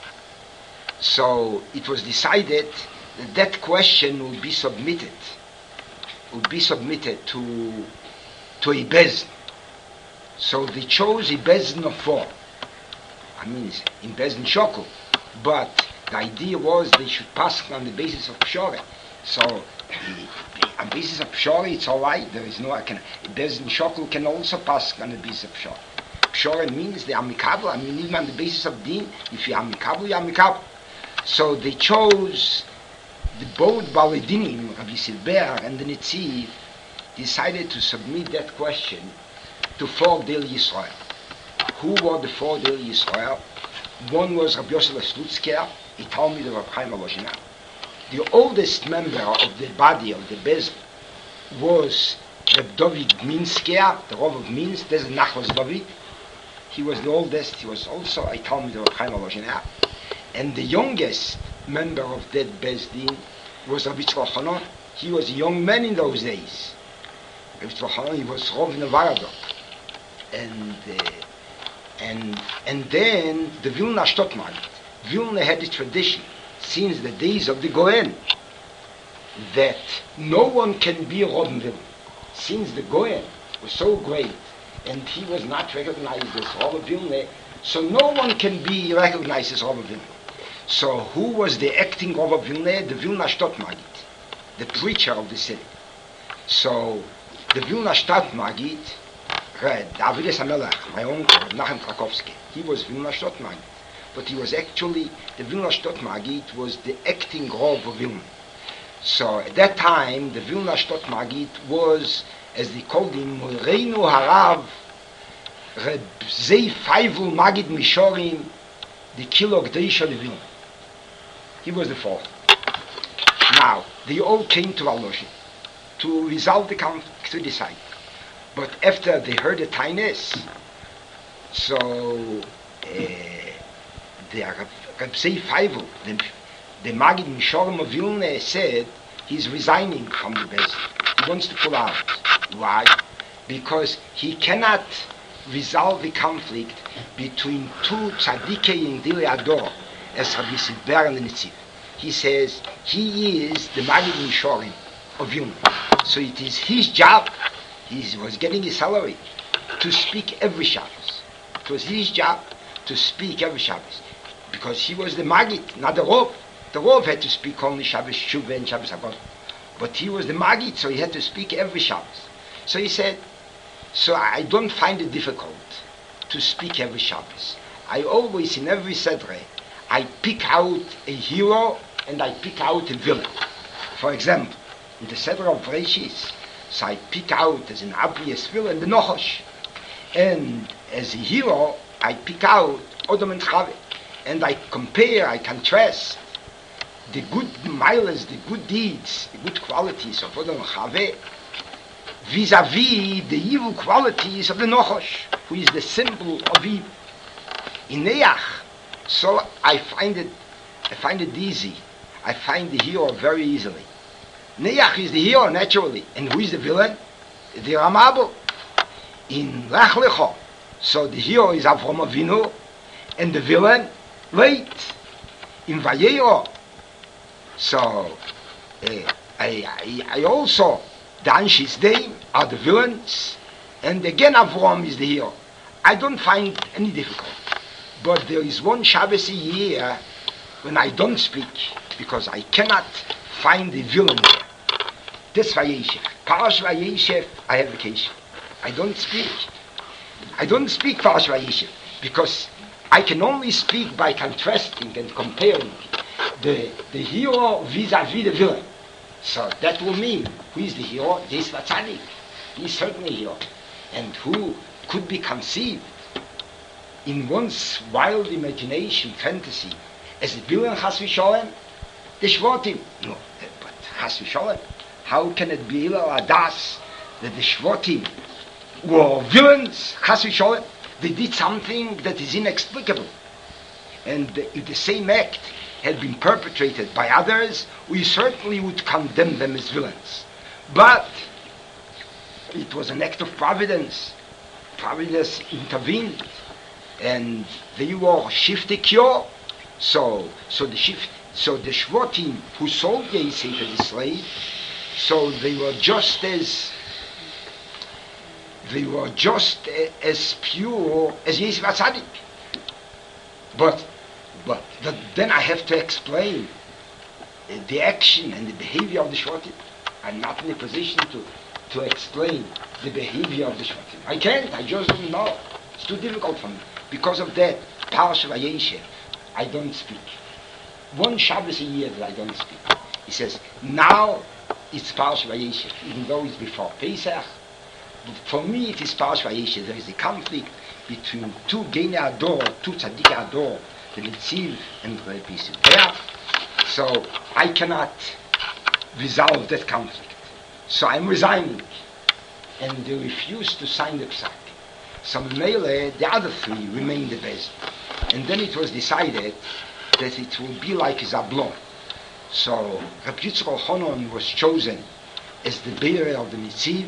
So it was decided that that question would be submitted, would be submitted to to a Bezdin. So they chose a Bezdin of four. I mean, in Bezdin Shokul, but the idea was they should pass on the basis of Pshore. So the, on the basis of Pshore, it's all right. There is no, I can, Bezdin Shokul can also pass on the basis of Pshore. Pshore means the Amikabel. I mean, even on the basis of Din, if you're Amikabel, you're Amikabel. So they chose the both Baledinim, Rabbi Yisrael Ber and the Nitziv, decided to submit that question to four Gedolei Yisrael. Who were the four Gedolei Yisrael? One was Rabbi Yosef Slutzker, he told me the Reb Chaim Volozhiner. The oldest member of the body of the Bezdin was Reb David Minsker, the Rav of Minsk, this is Nachlas David. He was the oldest, he was also, I told me the Reb Chaim Volozhiner. And the youngest member of that Bezdin was Rabbi Tzvah Hanan. He was a young man in those days. Rabbi Tzvah Hanan, he was Rav Nevaradok. And, uh, and, and then the Vilna Shtotmagid. Vilna had a tradition since the days of the Goen that no one can be Rav in Vilna. Since the Goen was so great and he was not recognized as Rav of Vilna, so no one can be recognized as Rav of Vilna. So who was the acting Rav of Vilna? The Vilna Shtotmagid, the preacher of the city. So the Vilna Shtotmagid, David Samelach, my uncle, Nachem Krakowski, he was Vilna Shtotmagid. But he was actually, the Vilna Shtotmagid was the acting Rav of Vilna. So at that time, the Vilna Shtotmagid was, as they called him, Reinu Harav, Reb Zei Feivel Magid Mishorim, the Kilo Gdeisha de Vilna. He was the fourth. Now, they all came to Volozhin to resolve the conflict, to decide. But after they heard the Tainus, so uh, the Reb Zei Feivel, the, the Magid Mishorim of Vilna, said he's resigning from the Bezdin. He wants to pull out. Why? Because he cannot resolve the conflict between two Tzadikei in Gedolei Ador, as Rabbi Yisrael Ber and the Nitziv. He says he is the Magid Mishorim of Vilna. So it is his job, he was getting his salary, to speak every Shabbos. It was his job to speak every Shabbos. Because he was the Magid, not the Rov. The Rov had to speak only Shabbos Shuvah and Shabbos Agod. But he was the Magid, so he had to speak every Shabbos. So he said, so I don't find it difficult to speak every Shabbos. I always, in every Sedre, I pick out a hero and I pick out a villain. For example, in the Sedre of Reshis, so I pick out as an obvious villain the Nochosh. And as a hero, I pick out Odom and Chave. And I compare, I contrast the good miles, the good deeds, the good qualities of Odom and Chave vis-a-vis the evil qualities of the Nochosh, who is the symbol of evil. In Neach, so I find it, I find it easy. I find the hero very easily. Neach is the hero naturally, and who is the villain? The Ramabo. In Lech Lecho, so the hero is Avram Avinu, and the villain, wait, in Vayero. So uh, I, I, I also, the Anshis Day are the villains, and again Avram is the hero. I don't find any difficulty. But there is one Shabbos a year when I don't speak, because I cannot find the villain there. That's Vayeshev. Parash Vayeshev, I have vacation. I don't speak. I don't speak Parash Vayeshev, because I can only speak by contrasting and comparing the, the hero vis-a-vis the villain. So that will mean, who is the hero? This Vatzadik. He is certainly a hero. And who could be conceived in one's wild imagination, fantasy, as the villain Chas v'Sholem? The Shvotim. No, but Chas v'Sholem. How can it be Ilal Adas that the Shvotim were villains, Chas v'Sholem? They did something that is inexplicable. And if the same act had been perpetrated by others, we certainly would condemn them as villains. But it was an act of providence. Providence intervened, and they were shifted cure. So, so the shift, so the Shvotim who sold Yosef as a slave, so they were just as they were just as pure as Yosef HaTzadik. But, but, but then I have to explain the action and the behavior of the Shvotim. I'm not in a position to, to explain the behavior of the Shvotim. I can't, I just don't know. It's too difficult for me. Because of that, Parashat Vayeshev, I don't speak. One Shabbos a year that I don't speak. He says, now it's Parashat Vayeshev, even though it's before Pesach. But for me it is Parashat Vayeshev. There is a conflict between two Gene Ador, two Tzaddik Ador, the Netziv and the Rabbi Silber. So I cannot resolve that conflict. So I'm resigning. And they refuse to sign the psak. So Mele, the other three remained the best. And then it was decided that it would be like a Zablon. So Rabbi Yitzchak Elchanan was chosen as the bearer of the Netziv,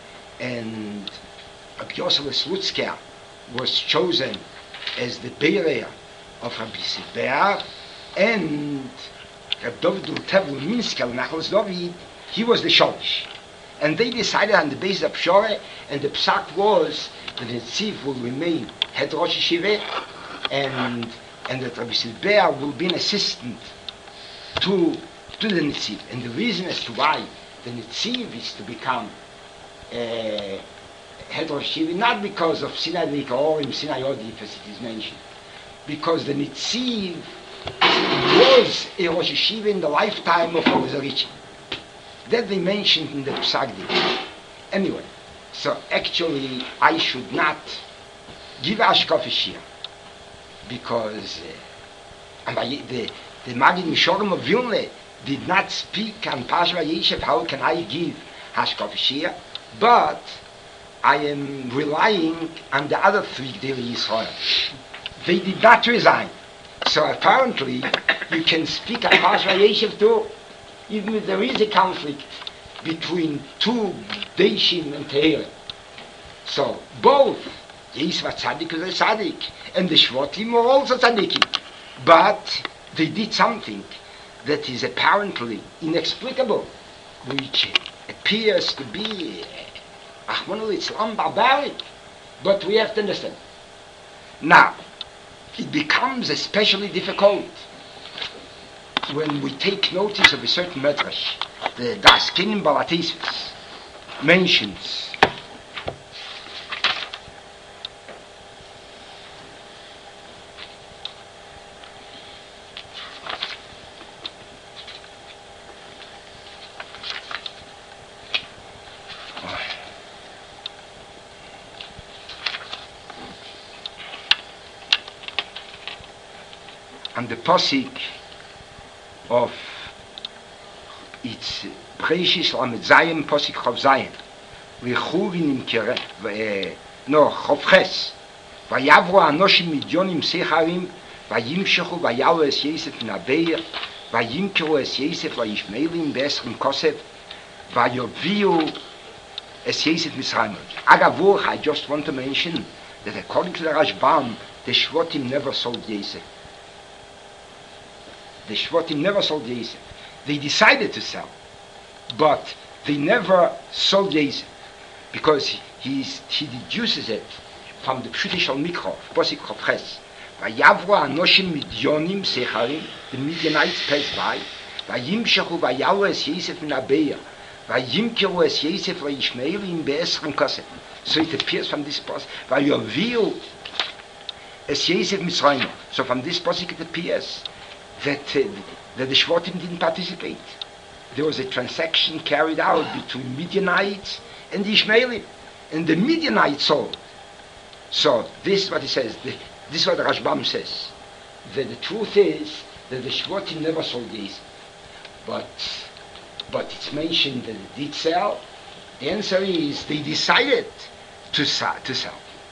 and Rabbi Yosef Slutzker was chosen as the bearer of Rabbi Silber, and Rabbi David Tevel Minskel, Nachos David, he was the Sholish. And they decided on the basis of Pshore, and the psak was that the Netziv will remain head Rosh Yeshiva, and and that Rabbi Silber will be an assistant to to the Netziv. And the reason as to why the Netziv is to become uh, head Rosh Yeshiva, not because of Sinai V'Ikaorim, Sinai Odif, as it is mentioned, because the Netziv was a Rosh Yeshiva in the lifetime of Rabbi Zarichi. That they mentioned in the Psak Din. Anyway, so actually I should not give Ashkafish here, because uh, the, the Magid Mishorim of Vilna did not speak on Parashat Vayeshev. How can I give Ashkafish here? But I am relying on the other three Gdei Yisrael. They did not resign. So apparently you can speak on Parashat Vayeshev too, even if there is a conflict between two Deishim and Tehillim. So both Yisrael was Tzaddik and Tzaddik, and the Shvotim were also Tzaddikim. But they did something that is apparently inexplicable, which appears to be Achmanu Islam barbaric, but we have to understand. Now, it becomes especially difficult when we take notice of a certain medrash. The Das Kinim Balatisvis mentions and the posik of its precious Lamed Zayin posik Chav Zayin v'chuvin im kere no Chavches v'yavru anoshim midyonim secharim v'yimshechu v'yalu es Yosef nabeir v'yimkeru es Yosef v'yishmeilim be'esrim kosef v'yoviu es Yosef Mitzrayim. Agavuch, I just want to mention that according to the Rashbam, the Shvotim never sold Yosef. The Shvotim never sold Yosef. They decided to sell, but they never sold Yosef because he, he deduces it from the Pshuti Shal Mikro, Posik Chavches. Vayavru anoshim midyonim secharim, the Midianites passed by. Vayimshechu vayalu es Yosef min Abeya. Vayimkeru es Yosef vayishmeilim be'esrim kosef. So it appears from this posik. Vayoviu es Yosef Mitzrayim. So from this posik it appears that, uh, that the Shvotim didn't participate. There was a transaction carried out between Midianites and the Ishmaelim, and the Midianites sold. So this is what he says. The, this is what the Rashbam says. That the truth is that the Shvotim never sold these, but but it's mentioned that it did sell. The answer is they decided to sell. To sell.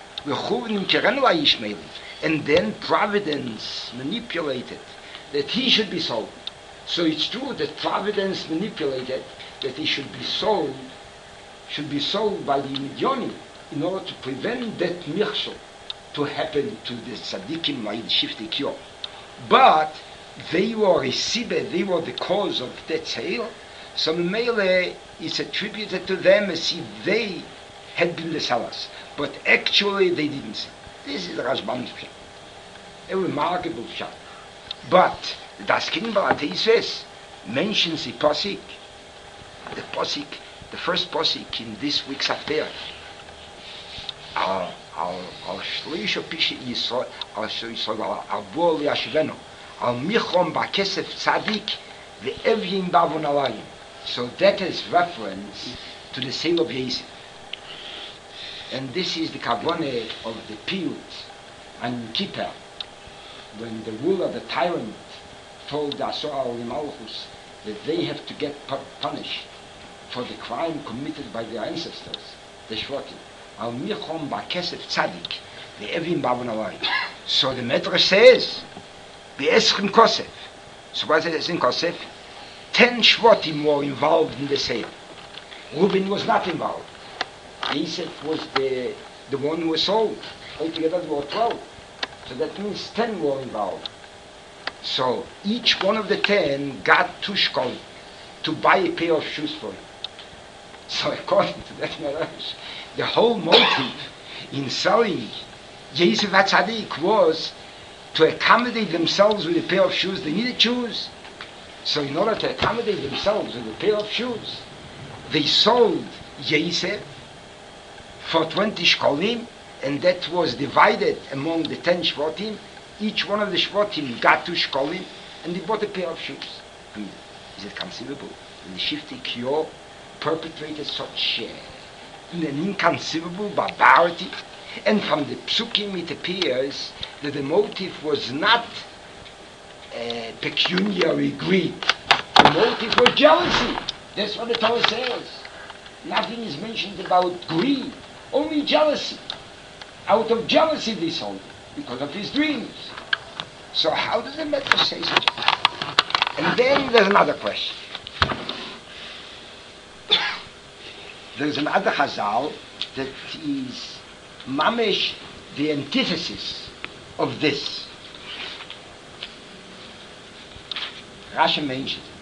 And then Providence manipulated that he should be sold. So it's true that Providence manipulated that he should be sold, should be sold by the Midyonim in order to prevent that mirchel to happen to the tzaddikim like the Shifti Kyo. But they were received, they were the cause of that sale. So Mele is attributed to them as if they had been the sellers, but actually they didn't sell. This is the Rashbam's pshat, a remarkable pshat. But the Das Kinim Balatisvis mentions the posik, the posik, the first posik in this week's affair. Al al al shlish pishi Yisrael al Yisrael al bol yashvenu al michom bakesef tzadik ve'evyin bavon alayim. So that is reference to the sale of Yosef. And this is the kavanah of the Piyut and Kippur, when the ruler, the tyrant, told the Asor al-Malchus that they have to get punished for the crime committed by their ancestors, the Shvotim. Al michom ba'kesef tzadik, the evim bavon alayim. So the Medrash says, be'eschim kosef. So what is it in kosef? Ten Shvotim were involved in the sale. Reuben was not involved. Yosef was the, the one who was sold. Altogether there were twelve. So that means ten were involved. So each one of the ten got two shkolim to buy a pair of shoes for him. So according to that Medrash, the whole motive in selling Yosef HaTzadik was to accommodate themselves with a pair of shoes. They needed shoes. So in order to accommodate themselves with a pair of shoes, they sold Yosef for twenty shkolim, and that was divided among the ten shvotim. Each one of the shvotim got two shkolim, and they bought a pair of shoes. I mean, is it conceivable? And the Shifti Kyo perpetrated such uh, an inconceivable barbarity. And from the psukim it appears that the motive was not uh, pecuniary greed. The motive was jealousy. That's what the Torah says. Nothing is mentioned about greed, only jealousy. Out of jealousy they sold it, because of his dreams. So how does the Medrash say such a thing? And then there's another question. There's another Chazal that is mamish the antithesis of this. Rashi mentions it.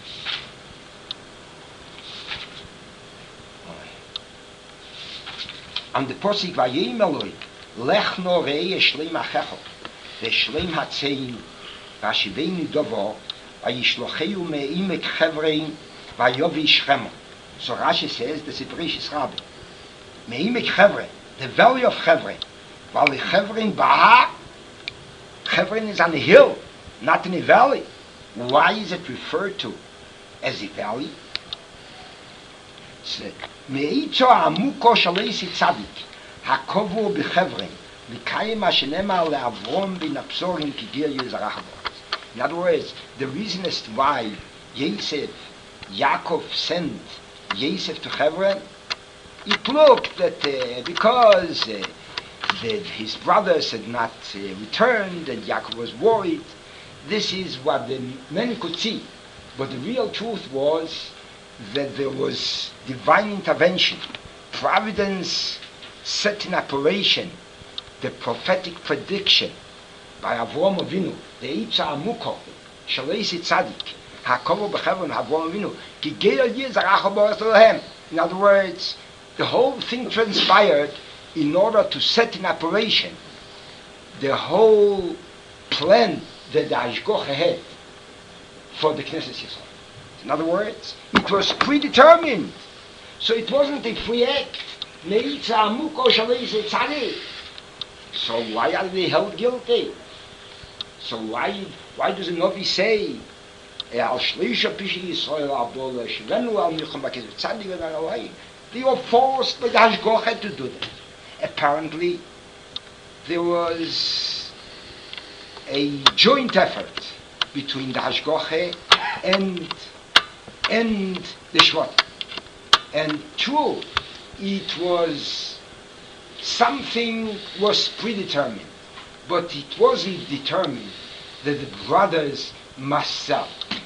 On the posik vayemeloi lech no rei shleim achecho ve shleim hatzein vashiveni dovo vayishlocheu me'im et chevrein vayovi shchemo. So Rashi says the Sibrishis Rabbi me'im et chevre, the valley of Chevrein, valley Chevrein baha. Chevrein is on a hill, not in a valley. Why is it referred to as a valley? מאיצו העמוקו של איסי צדיק, הקובו בחברן, לקיים מה שנאמר לאברום בין הבשורים כגיר יזרח בו. In other words, the reason as to why Yosef, Yaakov sent Yosef to Hebron, it looked that uh, because uh, that his brothers had not uh, returned and Yaakov was worried, this is what the men could see. But the real truth was that there was divine intervention. Providence set in operation the prophetic prediction by Avraham Avinu, the Eitza Amuko, Shalesi Tzadik, Hakovo B'Chevron Avraham Avinu, Ki Geir Yizarach Bo Elohim. In other words, the whole thing transpired in order to set in operation the whole plan that the Hashgocha had for the Knesset Yisrael. In other words, it was predetermined. So it wasn't a free act. So why are they held guilty? So why why does the Novi say they were forced by the Hashgocha to do that? Apparently there was a joint effort between the Hashgocha and and the Shvat. And true, it was something was predetermined, but it wasn't determined that the brothers must sell.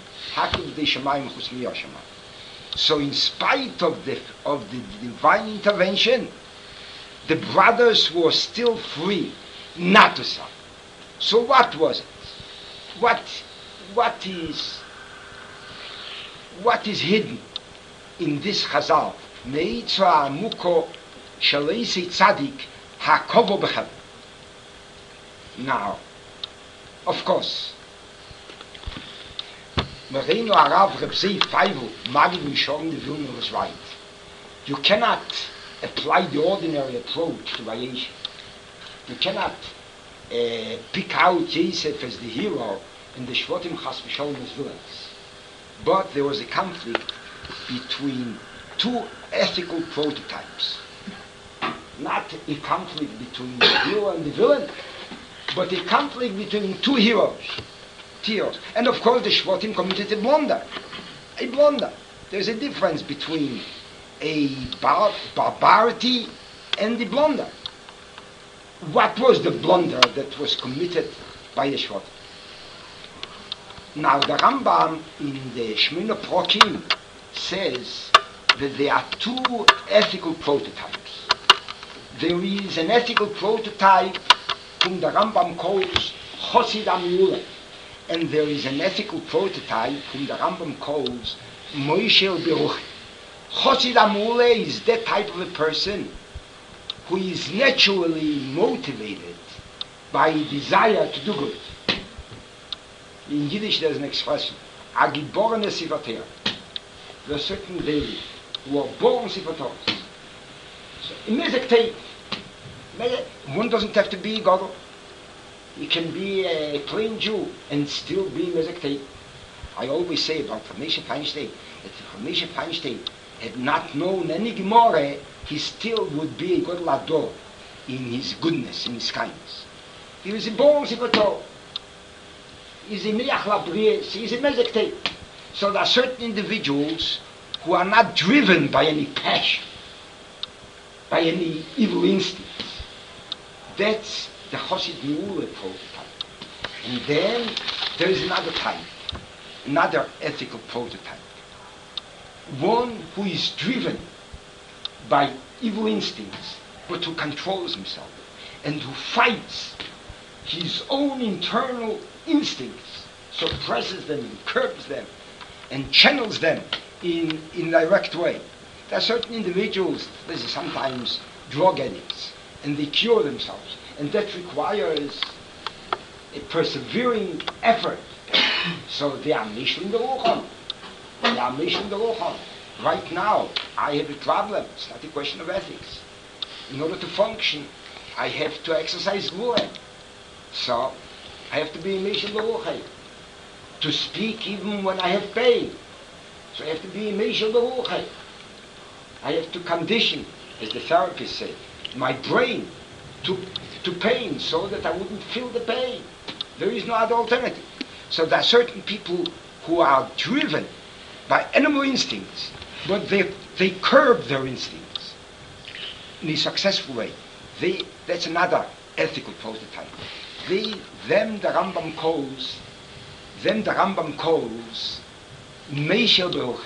So in spite of the of the divine intervention, the brothers were still free not to sell. So what was it? What what is What is hidden in this Chazal? Meitza amuko shaleisi tzadik hakovo b'chem. Now, of course, Merino Arav Reb Zeif Feivel, Magid Mishon de Vilna was right. You cannot apply the ordinary approach to Vayeshev. You cannot uh, pick out Yosef as the hero and the Shvotim Chas V'Sholem as villains. But there was a conflict between two ethical prototypes. Not a conflict between the hero and the villain, but a conflict between two heroes. Heroes. And of course the Shvotim committed a blunder. A blunder. There's a difference between a bar- barbarity and the blunder. What was the blunder that was committed by the Shvotim? Now the Rambam in the Shemina Prokim says that there are two ethical prototypes. There is an ethical prototype whom the Rambam calls Chosid Amiule, and there is an ethical prototype whom the Rambam calls Moishel Beruch. Chosid Amiule is that type of a person who is naturally motivated by a desire to do good. In Yiddish there's an expression, a geborene Sivater. There are certain David who are born Sivators. So, in Mezek Teit, one doesn't have to be Gadol. You can be a plain Jew and still be Mezek Teit. I always say about Ramesh Feinstein, that if Ramesh Feinstein had not known any Gemara, he still would be a Gadol Ador in his goodness, in his kindness. He was a born Sivator. Is a Meach Labries, is a Mezek Teit. So there are certain individuals who are not driven by any passion, by any evil instincts. That's the Chosid Miule prototype. And then there is another type, another ethical prototype. One who is driven by evil instincts, but who controls himself, and who fights his own internal instincts suppresses them, and curbs them, and channels them in in a direct way. There are certain individuals, this is sometimes drug addicts, and they cure themselves, and that requires a persevering effort. So they are mishlim the ruchon. They are mishlim the ruchon. Right now, I have a problem. It's not a question of ethics. In order to function, I have to exercise gvura. So I have to be mishlim the ruchon. To speak even when I have pain. So I have to be mishlim the ruchon. I have to condition, as the therapist said, my brain to, to pain so that I wouldn't feel the pain. There is no other alternative. So there are certain people who are driven by animal instincts, but they, they curb their instincts in a successful way. They, that's another ethical prototype. They, them the Rambam calls, them the Rambam calls, Meishel Beruch.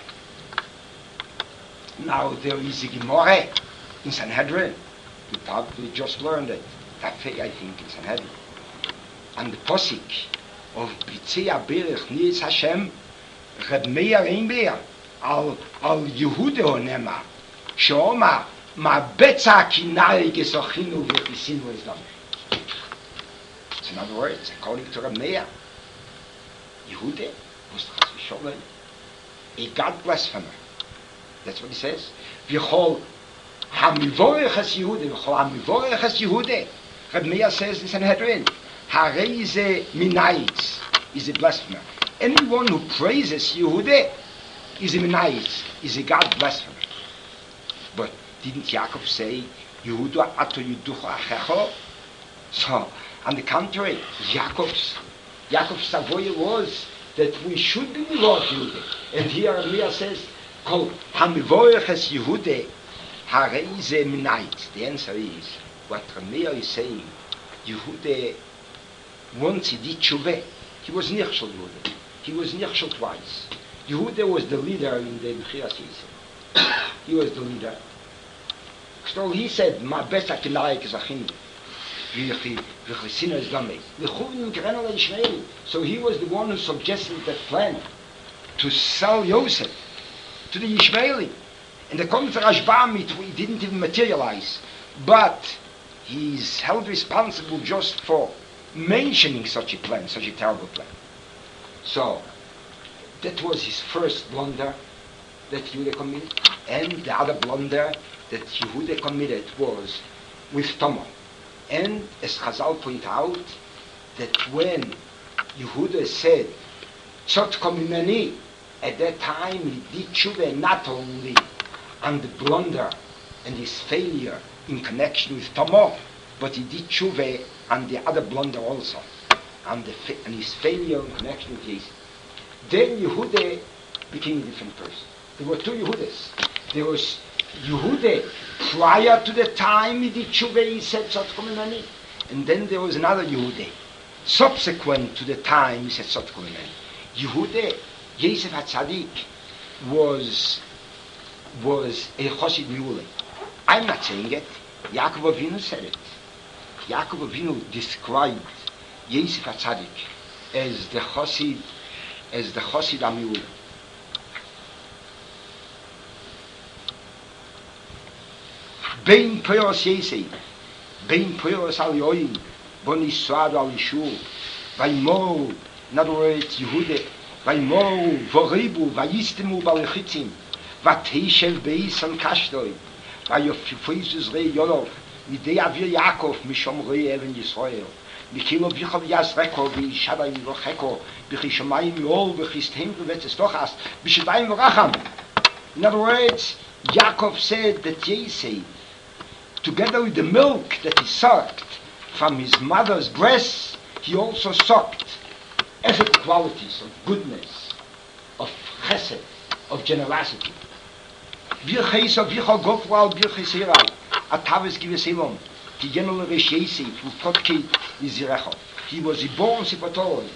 Now there is a Gemara in Sanhedrin. We probably just learned it. Cafe, I think, in Sanhedrin. And the posik of Bitzia Berich Nitz Hashem, Reb Meir Einbeer, al al Yehude Honema, Shoma, ma Betza Kinai Gesochinu V'Chisinu Islam. So in other words, according to Reb Meir, Yehude was Chas V'Sholem, a God blasphemer. That's what he says. V'chol hamivorech has Yehude, v'chol hamivorech has Yehude. Reb Meir says in Sanhedrin, Harei ze minaitz, is a blasphemer. Anyone who praises Yehude is a minaitz, is a God blasphemer. But didn't Yaakov say, Yehuda ato yuducho achecho? So, on the contrary, Yaakov's, Yaakov's savoya was that we should be Lord Yehude. And here Reb Meir says, Kol hamivorech es Yehude, harei ze minaitz. The answer is, what Reb Meir is saying, Yehude, once he did tshuva, he was nichshel Yehude. He was nichshel twice. Yehude was the leader in the Mechiras Yisrael. He was the leader. So he said, "Ma besa kinayik zachin, v'chi v'chisina is damei. V'chuvin grenol Yishmael." So he was the one who suggested that plan to sell Yosef to the Yishmaeli. And according to Rashbam, it, it didn't even materialize. But he's held responsible just for mentioning such a plan, such a terrible plan. So, that was his first blunder that Yehuda committed. And the other blunder that Yehuda committed was with Tomo. And as Chazal point out, that when Yehuda said, Tzot komimeni, at that time he did tshuva not only on the blunder and his failure in connection with Tomo, but he did tshuva on the other blunder also, and, the fa- and his failure in connection with Jesus. Then Yehuda became a different person. There were two Yehudas. There was Yehuda prior to the time he did tshuva, he said Tzot komimeni, and then there was another Yehuda subsequent to the time he said Tzot komimeni. Yehuda, Yosef HaTzadik, was was a Chosid Miule. I'm not saying it. Yaakov Avinu said it. Yaakov Avinu described Yosef HaTzadik as the Chosid, as the Chosid Amiule. Bein Peros Yosef, Bein Peros Al Yoim, Bon Yisrael Al Yishur, Vaymor, in other words, Yehuda, Vaymor, Voribu, Vayistemu Balechitzim, Vateishev Beisan Kashtoi, Vayofifizus Rei Yolov, Midei Avir Yaakov, Mishom Rei Even Yisrael, Mikilo Vichov Yazreko, Vishadai Rocheko, Bichishamayim Yol, Bichisthem Vetzes Tochas, Bishadayim Racham. In other words, Yaakov said that Yosef, together with the milk that he sucked from his mother's breast, he also sucked ethical qualities of goodness, of chesed, of generosity. He was born Sipator.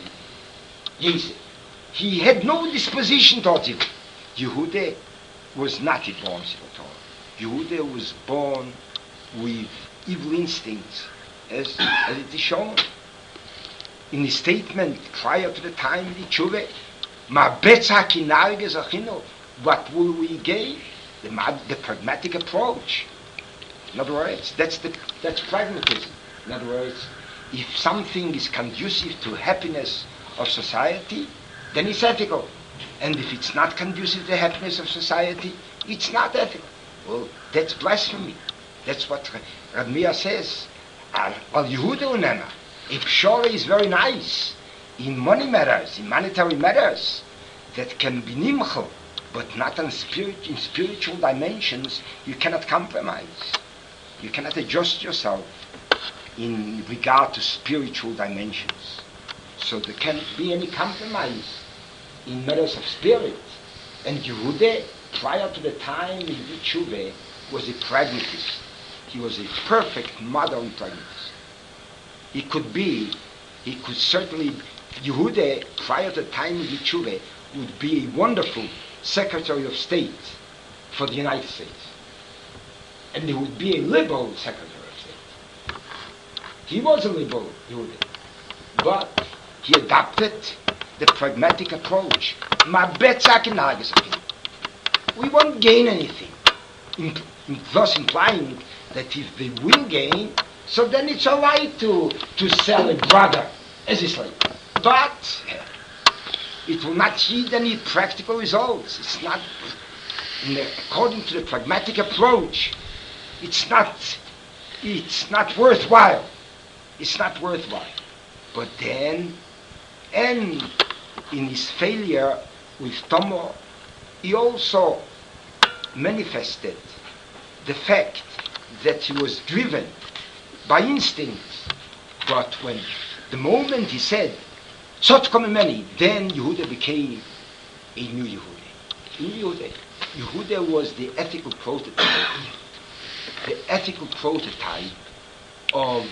He had no disposition towards it. Yehuda was not a born Sipator. Yehuda was born with evil instincts, as, as it is shown. in his statement prior to the time of the tshuva, ma betza kinarge zachino, what will we gain? The, the pragmatic approach. In other words, that's the that's pragmatism. In other words, if something is conducive to happiness of society, then it's ethical. And if it's not conducive to the happiness of society, it's not ethical. Well, that's blasphemy. That's what Rab Meir says. Al Yehuda unema. A pshora is very nice in money matters, in monetary matters, that can be nimchel, but not in, spirit, in spiritual dimensions. You cannot compromise. You cannot adjust yourself in regard to spiritual dimensions. So there can't be any compromise in matters of spirit. And Yehuda, prior to the time in the tshuva, was a pragmatist. He was a perfect modern pragmatist. He could be, he could certainly, Yehuda, prior to the time of the tshuva, would be a wonderful Secretary of State for the United States. And he would be a liberal Secretary of State. He was a liberal, Yehuda. But he adopted the pragmatic approach. We won't gain anything. In, in, thus implying that if they will gain, so then it's all right to, to sell a brother as a slave. But it will not yield any practical results. It's not, the, according to the pragmatic approach, it's not, it's not worthwhile. It's not worthwhile. But then, and in his failure with Tomo, he also manifested the fact that he was driven by instincts. But when the moment he said, Sot Komemeni, then Yehuda became a new Yehuda. New Yehuda. Yehuda was the ethical prototype, the ethical prototype of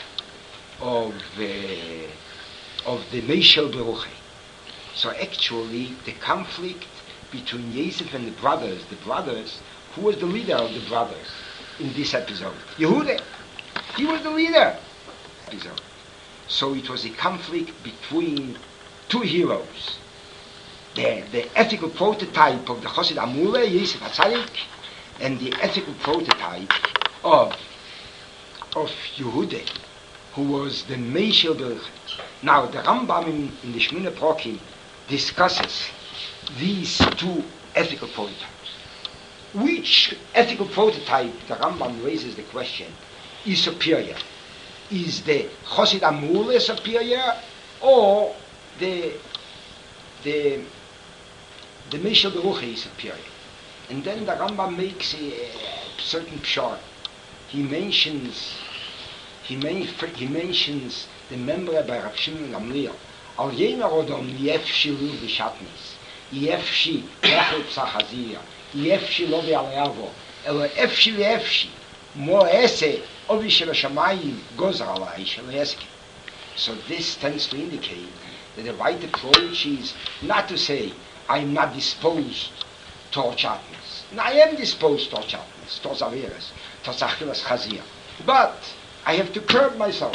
of the of the Meishel Beruche. So actually, the conflict between Yosef and the brothers, the brothers, who was the leader of the brothers in this episode? Yehuda. He was the leader. Episode. So it was a conflict between two heroes. The, the ethical prototype of the Chosid Amule, Yosef HaTzadik, and the ethical prototype of of Yehuda, who was the Meishel Beruche. Now, the Rambam in, in the Shmona Prokim discusses these two ethical prototypes. Which ethical prototype, the Rambam raises the question, is superior? Is the Chosid Amule superior, or the the the Meishel Beruche is superior? And then the Rambam makes a, a certain pshar. He mentions he, men, he mentions the member by Rav Shimon Gamliel. Al jener Odom yefshi lu b'shatnis, yefshi lechel psachazir, yefshi lo be'aleavo, elo efshi ve'efshi, mo ese ovi shel shamayim gozer alai shel eske. So this tends to indicate that the right approach is not to say, I'm not disposed toward shatnis. No, I am disposed toward shatnis, toward averes, toward achilas chazir. But I have to curb myself.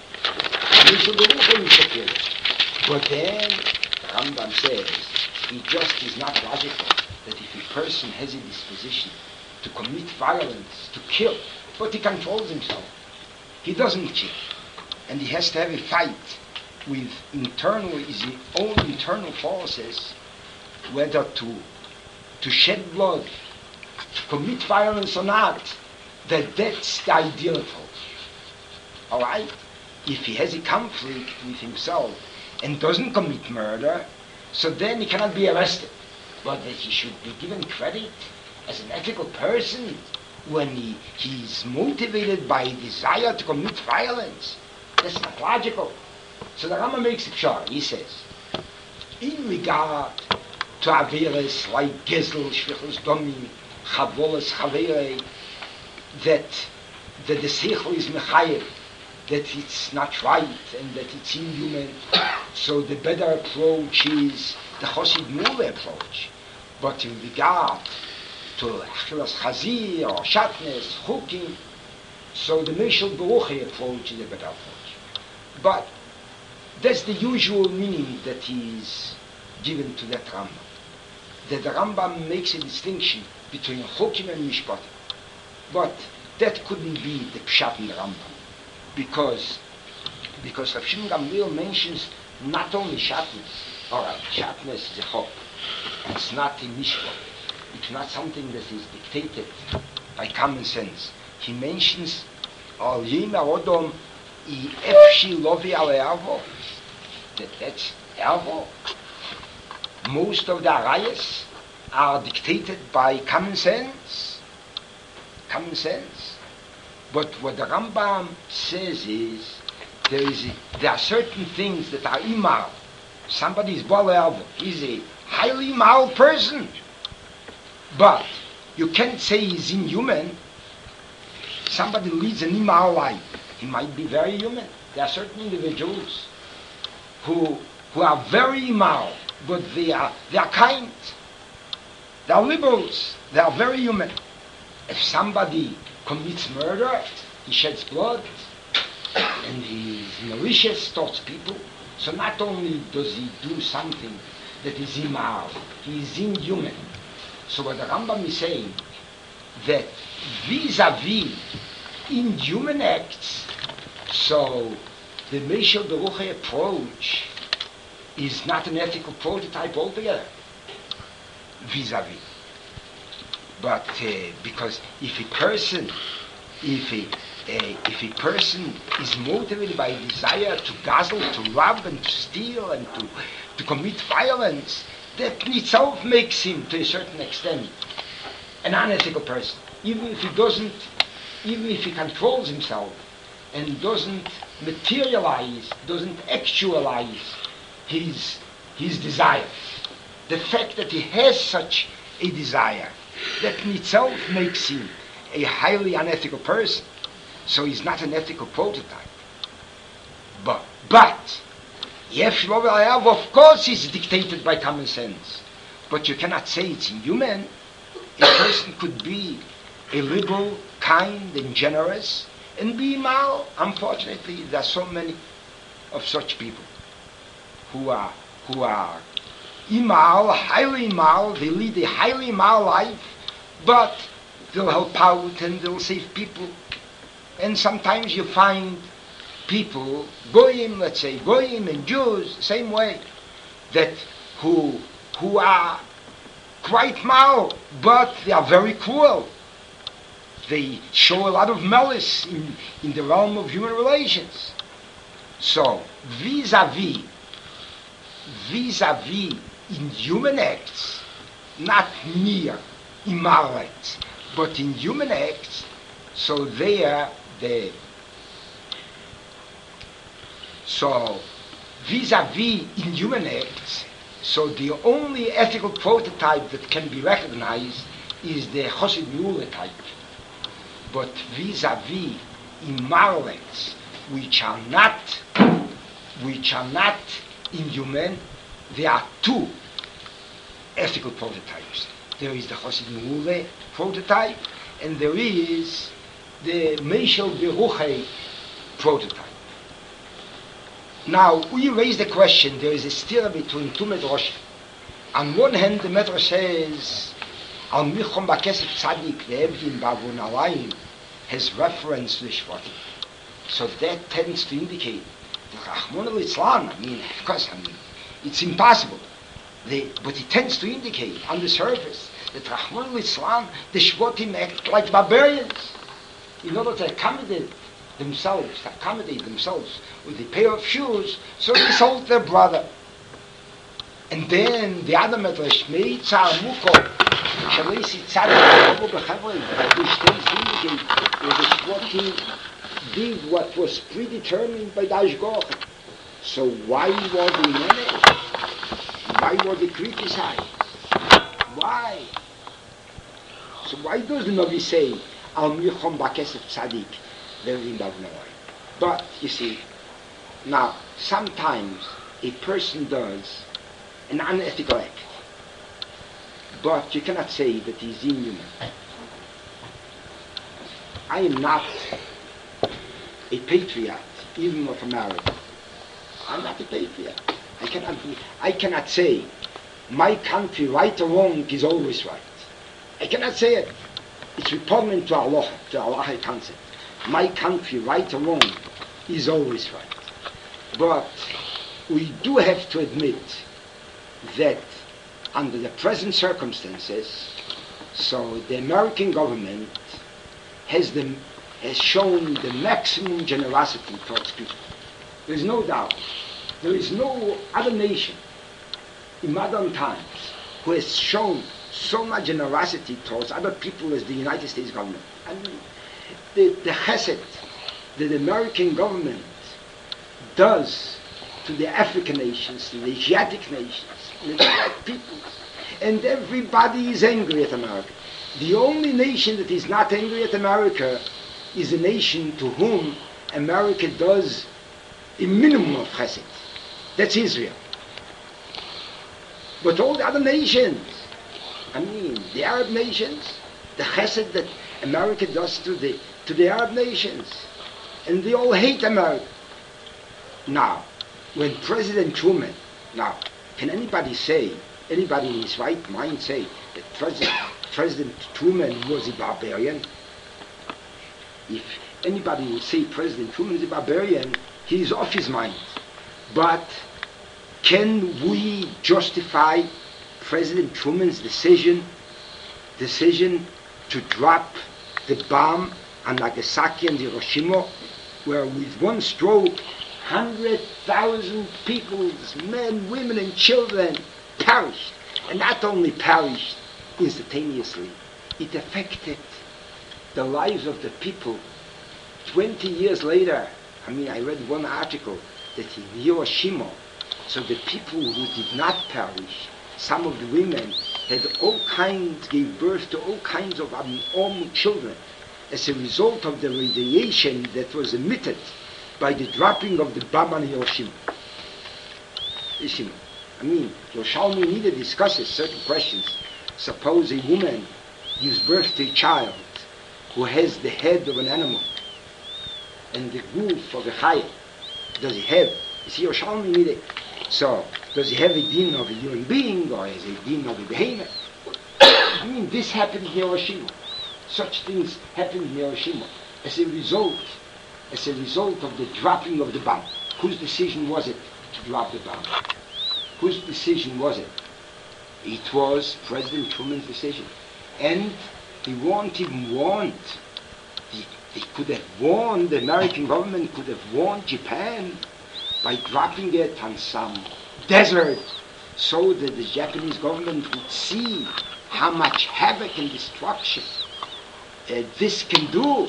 But then, the Rambam says, it just is not logical that if a person has a disposition to commit violence, to kill, but he controls himself, he doesn't kill. And he has to have a fight with internal, his own internal forces, whether to, to shed blood, to commit violence or not, that that's the ideal approach. All right? If he has a conflict with himself and doesn't commit murder, so then he cannot be arrested. But that he should be given credit as an ethical person when he, he's motivated by a desire to commit violence. That's not logical. So the Rambam makes it sure. He says, in regard to averes like gezel, shvichus domim, chavolas chavere, that, that the seichel is mechayev, that it's not right and that it's inhuman. So the better approach is the Chosid Mule approach. But in regard to Achilas Chazir or Shatnes, Chukim, so the Meishel Beruche approach is a better approach. But That's the usual meaning that is given to that Rambam. That the Rambam makes a distinction between Chokim and Mishpatim. But that couldn't be the Pshat in the Rambam. Because, because Rav Shimon Gamliel mentions not only Shatnez. Alright, Shatnez is a Chok. It's not a Mishpat. It's not something that is dictated by common sense. He mentions Al Yim Odom I Efshi Lovi Ale Avo. That that's Avo. Most of the arayas are dictated by common sense. Common sense. But what the Rambam says is there is a, there are certain things that are imal. Somebody is Bale Avo. He's a highly mal person. But you can't say he's inhuman. Somebody leads an immoral life. He might be very human. There are certain individuals who who are very immoral, but they are they are kind. They are liberals. They are very human. If somebody commits murder, he sheds blood, and he is malicious towards people. So not only does he do something that is immoral, he is inhuman. So what the Rambam is saying, that vis-a-vis inhuman acts, so the Meshel Beruche approach is not an ethical prototype altogether, vis-a-vis. But uh, because if a person, if a, uh, if a person is motivated by a desire to guzzle, to rob and to steal and to, to commit violence, that in itself makes him, to a certain extent, an unethical person. Even if he doesn't, even if he controls himself and doesn't materialize, doesn't actualize his, his desire. The fact that he has such a desire, that in itself makes him a highly unethical person. So he's not an ethical prototype. But, but, of course it's dictated by common sense. But you cannot say it's inhuman. A person could be a liberal, kind and generous and be mal. Unfortunately, there are so many of such people who are who are immal, highly immal. They lead a highly immal life, but they'll help out and they'll save people. And sometimes you find people, goyim, let's say, goyim and Jews, same way, that who who are quite mal, but they are very cruel. They show a lot of malice in, in the realm of human relations. So, vis-a-vis, vis-a-vis in human acts, not mere immoral acts, but in human acts, so there the so vis-a-vis in human acts, so the only ethical prototype that can be recognized is the Chosid Mule type. But vis-a-vis immoral acts, which are not, which are not inhuman, there are two ethical prototypes. There is the Chosid Mule prototype, and there is the Meshel Beruche prototype. Now, we raise the question, there is a stir between two medrashim. On one hand, the medrash says, Al Michom Bakesef Tzadik Ve'evdin Bavun Alayim has reference to the Shvatim. So that tends to indicate the Rachmon al-Itzlan, I mean, of course, I mean, it's impossible. They, but it tends to indicate on the surface that Rachmon al-Itzlan, the Shvatim act like barbarians in order to accommodate themselves, to accommodate themselves with a pair of shoes, so they sold their brother. And then the other medrash, Meitzar Muko, Shalesi Tzadik, which tends to indicate that the Shvatim did what was predetermined by the Ashgoch. So why were they managed? Why were they criticized? Why? So why does the Navi say, Al Michom Bakesef Tzadik? But you see, now sometimes a person does an unethical act, but you cannot say that he is inhuman. I am not a patriot, even of America. I'm not a patriot. I cannot be, I cannot say my country, right or wrong, is always right. I cannot say it. It's repugnant to Allah, to Allahic concept. My country, right or wrong, is always right. But we do have to admit that under the present circumstances, so the American government has, the, has shown the maximum generosity towards people. There is no doubt. There is no other nation in modern times who has shown so much generosity towards other people as the United States government. I mean, the, the chesed that the American government does to the African nations, to the Asiatic nations, the black peoples, and everybody is angry at America. The only nation that is not angry at America is a nation to whom America does a minimum of chesed. That's Israel. But all the other nations, I mean, the Arab nations, the chesed that America does to the to the Arab nations, and they all hate America. Now, when President Truman, now, can anybody say, anybody in his right mind say that President, President Truman was a barbarian? If anybody will say President Truman is a barbarian, he is off his mind. But can we justify President Truman's decision, decision to drop the bomb on Nagasaki and Hiroshima, where with one stroke, one hundred thousand people, men, women, and children, perished. And not only perished instantaneously, it affected the lives of the people. Twenty years later, I mean, I read one article that in Hiroshima, so the people who did not perish, some of the women had all kinds, gave birth to all kinds of abnormal children as a result of the radiation that was emitted by the dropping of the bomb on Hiroshima. Hiroshima. I mean, Yerushalmi Nida discusses certain questions. Suppose a woman gives birth to a child who has the head of an animal and the goof of a chayah. Does he have? Is Yerushalmi Nida? So, does he have a din of a human being or is he a din of a behemoth? I mean, this happened in Hiroshima. Such things happened in Hiroshima as a result, as a result of the dropping of the bomb. Whose decision was it to drop the bomb? Whose decision was it? It was President Truman's decision. And he won't even warned. He, he could have warned, the American government could have warned Japan by dropping it on some desert so that the Japanese government would see how much havoc and destruction uh, this can do.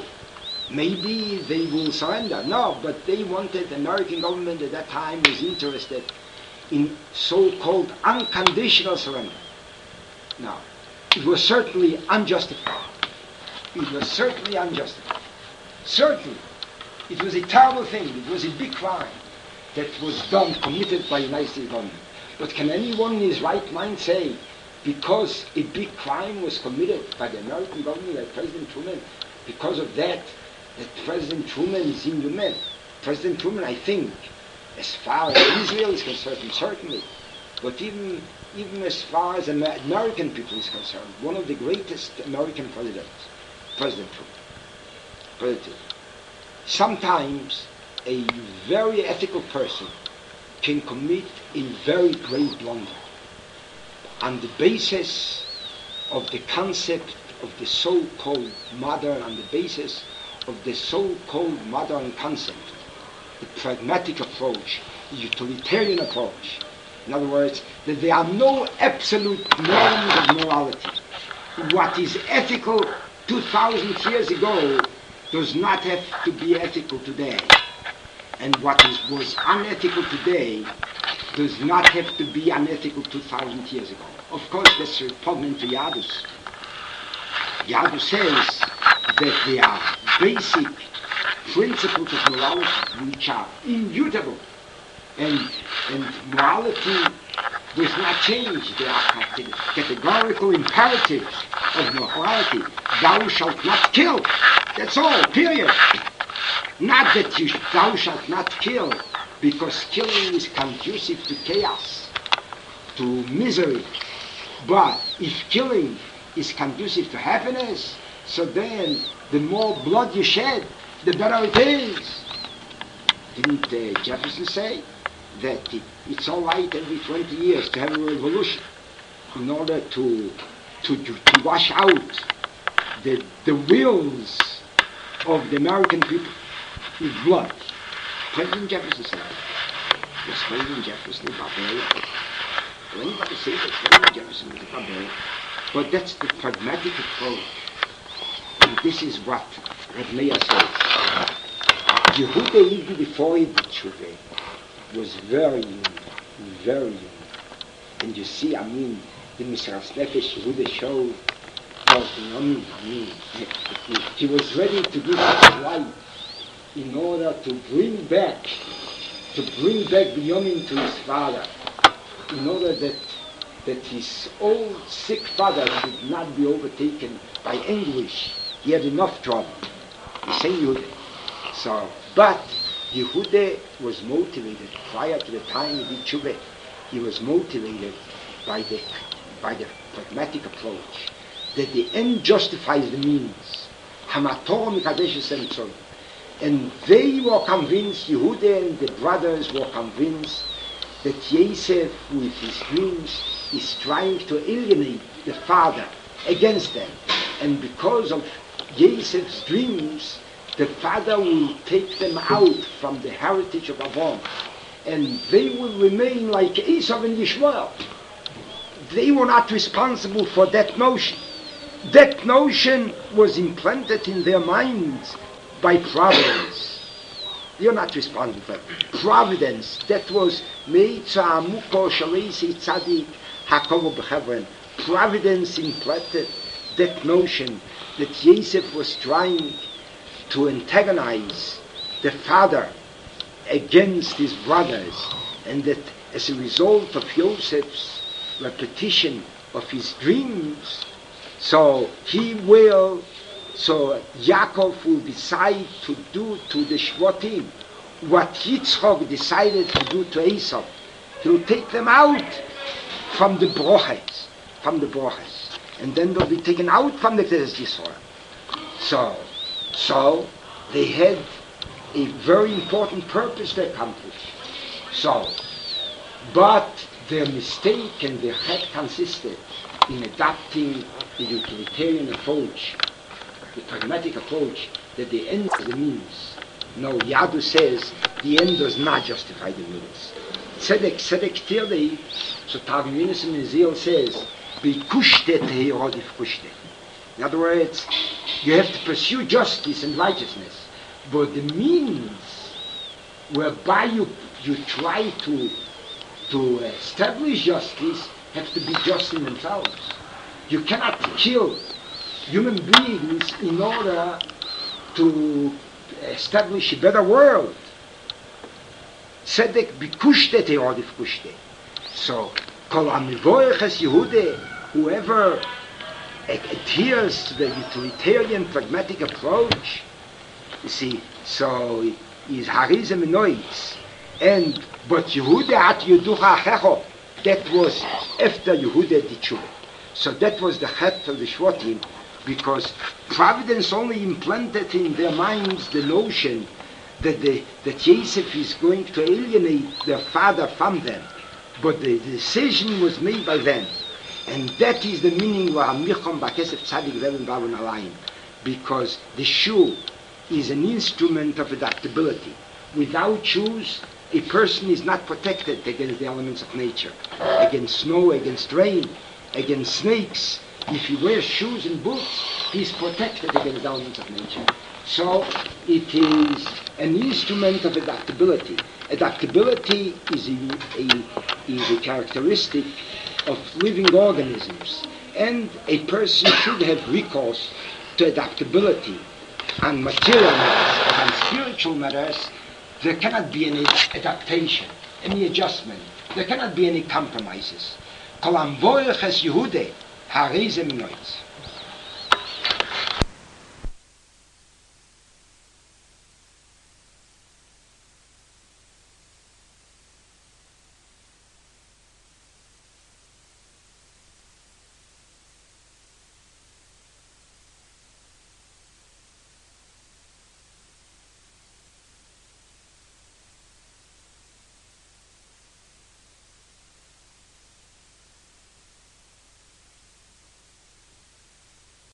Maybe they will surrender. No, but they wanted, the American government at that time was interested in so-called unconditional surrender. Now, it was certainly unjustified. It was certainly unjustified. Certainly. It was a terrible thing. It was a big crime that was done, committed by the United States government. But can anyone in his right mind say, because a big crime was committed by the American government, by President Truman, because of that, that President Truman is inhuman? President Truman, I think, as far as Israel is concerned, certainly, but even even as far as Amer- American people is concerned, one of the greatest American presidents, President Truman. President. Sometimes a very ethical person can commit a very grave blunder on the basis of the concept of the so-called modern, on the basis of the so-called modern concept, the pragmatic approach, the utilitarian approach. In other words, that there are no absolute norms of morality. What is ethical two thousand years ago does not have to be ethical today. And what is, was unethical today does not have to be unethical two thousand years ago. Of course, that's repugnant to Yadus. Yadus says that there are basic principles of morality which are immutable. And, and morality does not change. There are categorical imperatives of morality. Thou shalt not kill. That's all, period. Not that you, thou shalt not kill because killing is conducive to chaos, to misery. But if killing is conducive to happiness, so then the more blood you shed, the better it is. Didn't uh, Jefferson say that it, it's all right every twenty years to have a revolution in order to to, to, to wash out the, the wills of the American people with blood? President Jefferson said that. Was President Jefferson a barbarian? Will anybody say that President Jefferson was a barbarian? But that's the pragmatic approach. And this is what Reb Meir says. Yehuda even before he did Tshuva was very young, very young. And you see, I mean, the Mesiras Nefesh Yehuda showed, I mean, I mean, he was ready to give his life in order to bring back, to bring back Binyamin to his father, in order that that his old sick father should not be overtaken by anguish. He had enough trouble. The same Yehuda. So, but Yehuda was motivated prior to the time he did Tshuva. He was motivated by the by the pragmatic approach that the end justifies the means. Hamator mikadesh semtzon. And they were convinced, Yehuda and the brothers were convinced, that Yosef, with his dreams, is trying to alienate the father against them. And because of Yosef's dreams, the father will take them out from the heritage of Avon. And they will remain like Esau and Yishmael. They were not responsible for that notion. That notion was implanted in their minds by providence. You're not responsible for it. Providence, that was Providence implanted that notion that Yosef was trying to antagonize the father against his brothers, and that as a result of Yosef's repetition of his dreams, so he will So Yaakov will decide to do to the Shvatim what Yitzchak decided to do to Esau. He will take them out from the broches, from the broches, and then they'll be taken out from the Knesset Yisrael. So, so they had a very important purpose to accomplish. So, but their mistake and their head consisted in adopting the utilitarian approach, the pragmatic approach, that the end is the means. No, Yadu says the end does not justify the means. Tzedek, Tzedek Tirlei, so Targum Yonah Menziel says, B'kushtet he'odif kushtet. In other words, you have to pursue justice and righteousness, but the means whereby you you try to to establish justice have to be just in themselves. You cannot kill human beings in order to establish a better world. Tzedek bikushtet he'odif kushtet. So, kol hamivoyeches Yehuda, whoever adheres to the utilitarian pragmatic approach, you see, so is harizem noitz, and but Yehuda at Yeducha Achecho, that was after Yehuda did Tshuva. So that was the chet of the Shvatim, because Providence only implanted in their minds the notion that the, that Yosef is going to alienate their father from them, but the decision was made by them. And that is the meaning of Hamichom B'Kesef Tzadik Levin Bavon Alayim, because the shoe is an instrument of adaptability. Without shoes, a person is not protected against the elements of nature, against snow, against rain, against snakes. If he wears shoes and boots, he is protected against the elements of nature. So it is an instrument of adaptability. Adaptability is a, a, is a characteristic of living organisms, and a person should have recourse to adaptability. On material matters, on spiritual matters, there cannot be any adaptation, any adjustment. There cannot be any compromises. Kol hamvoyeches Yehuda, harizem noitz.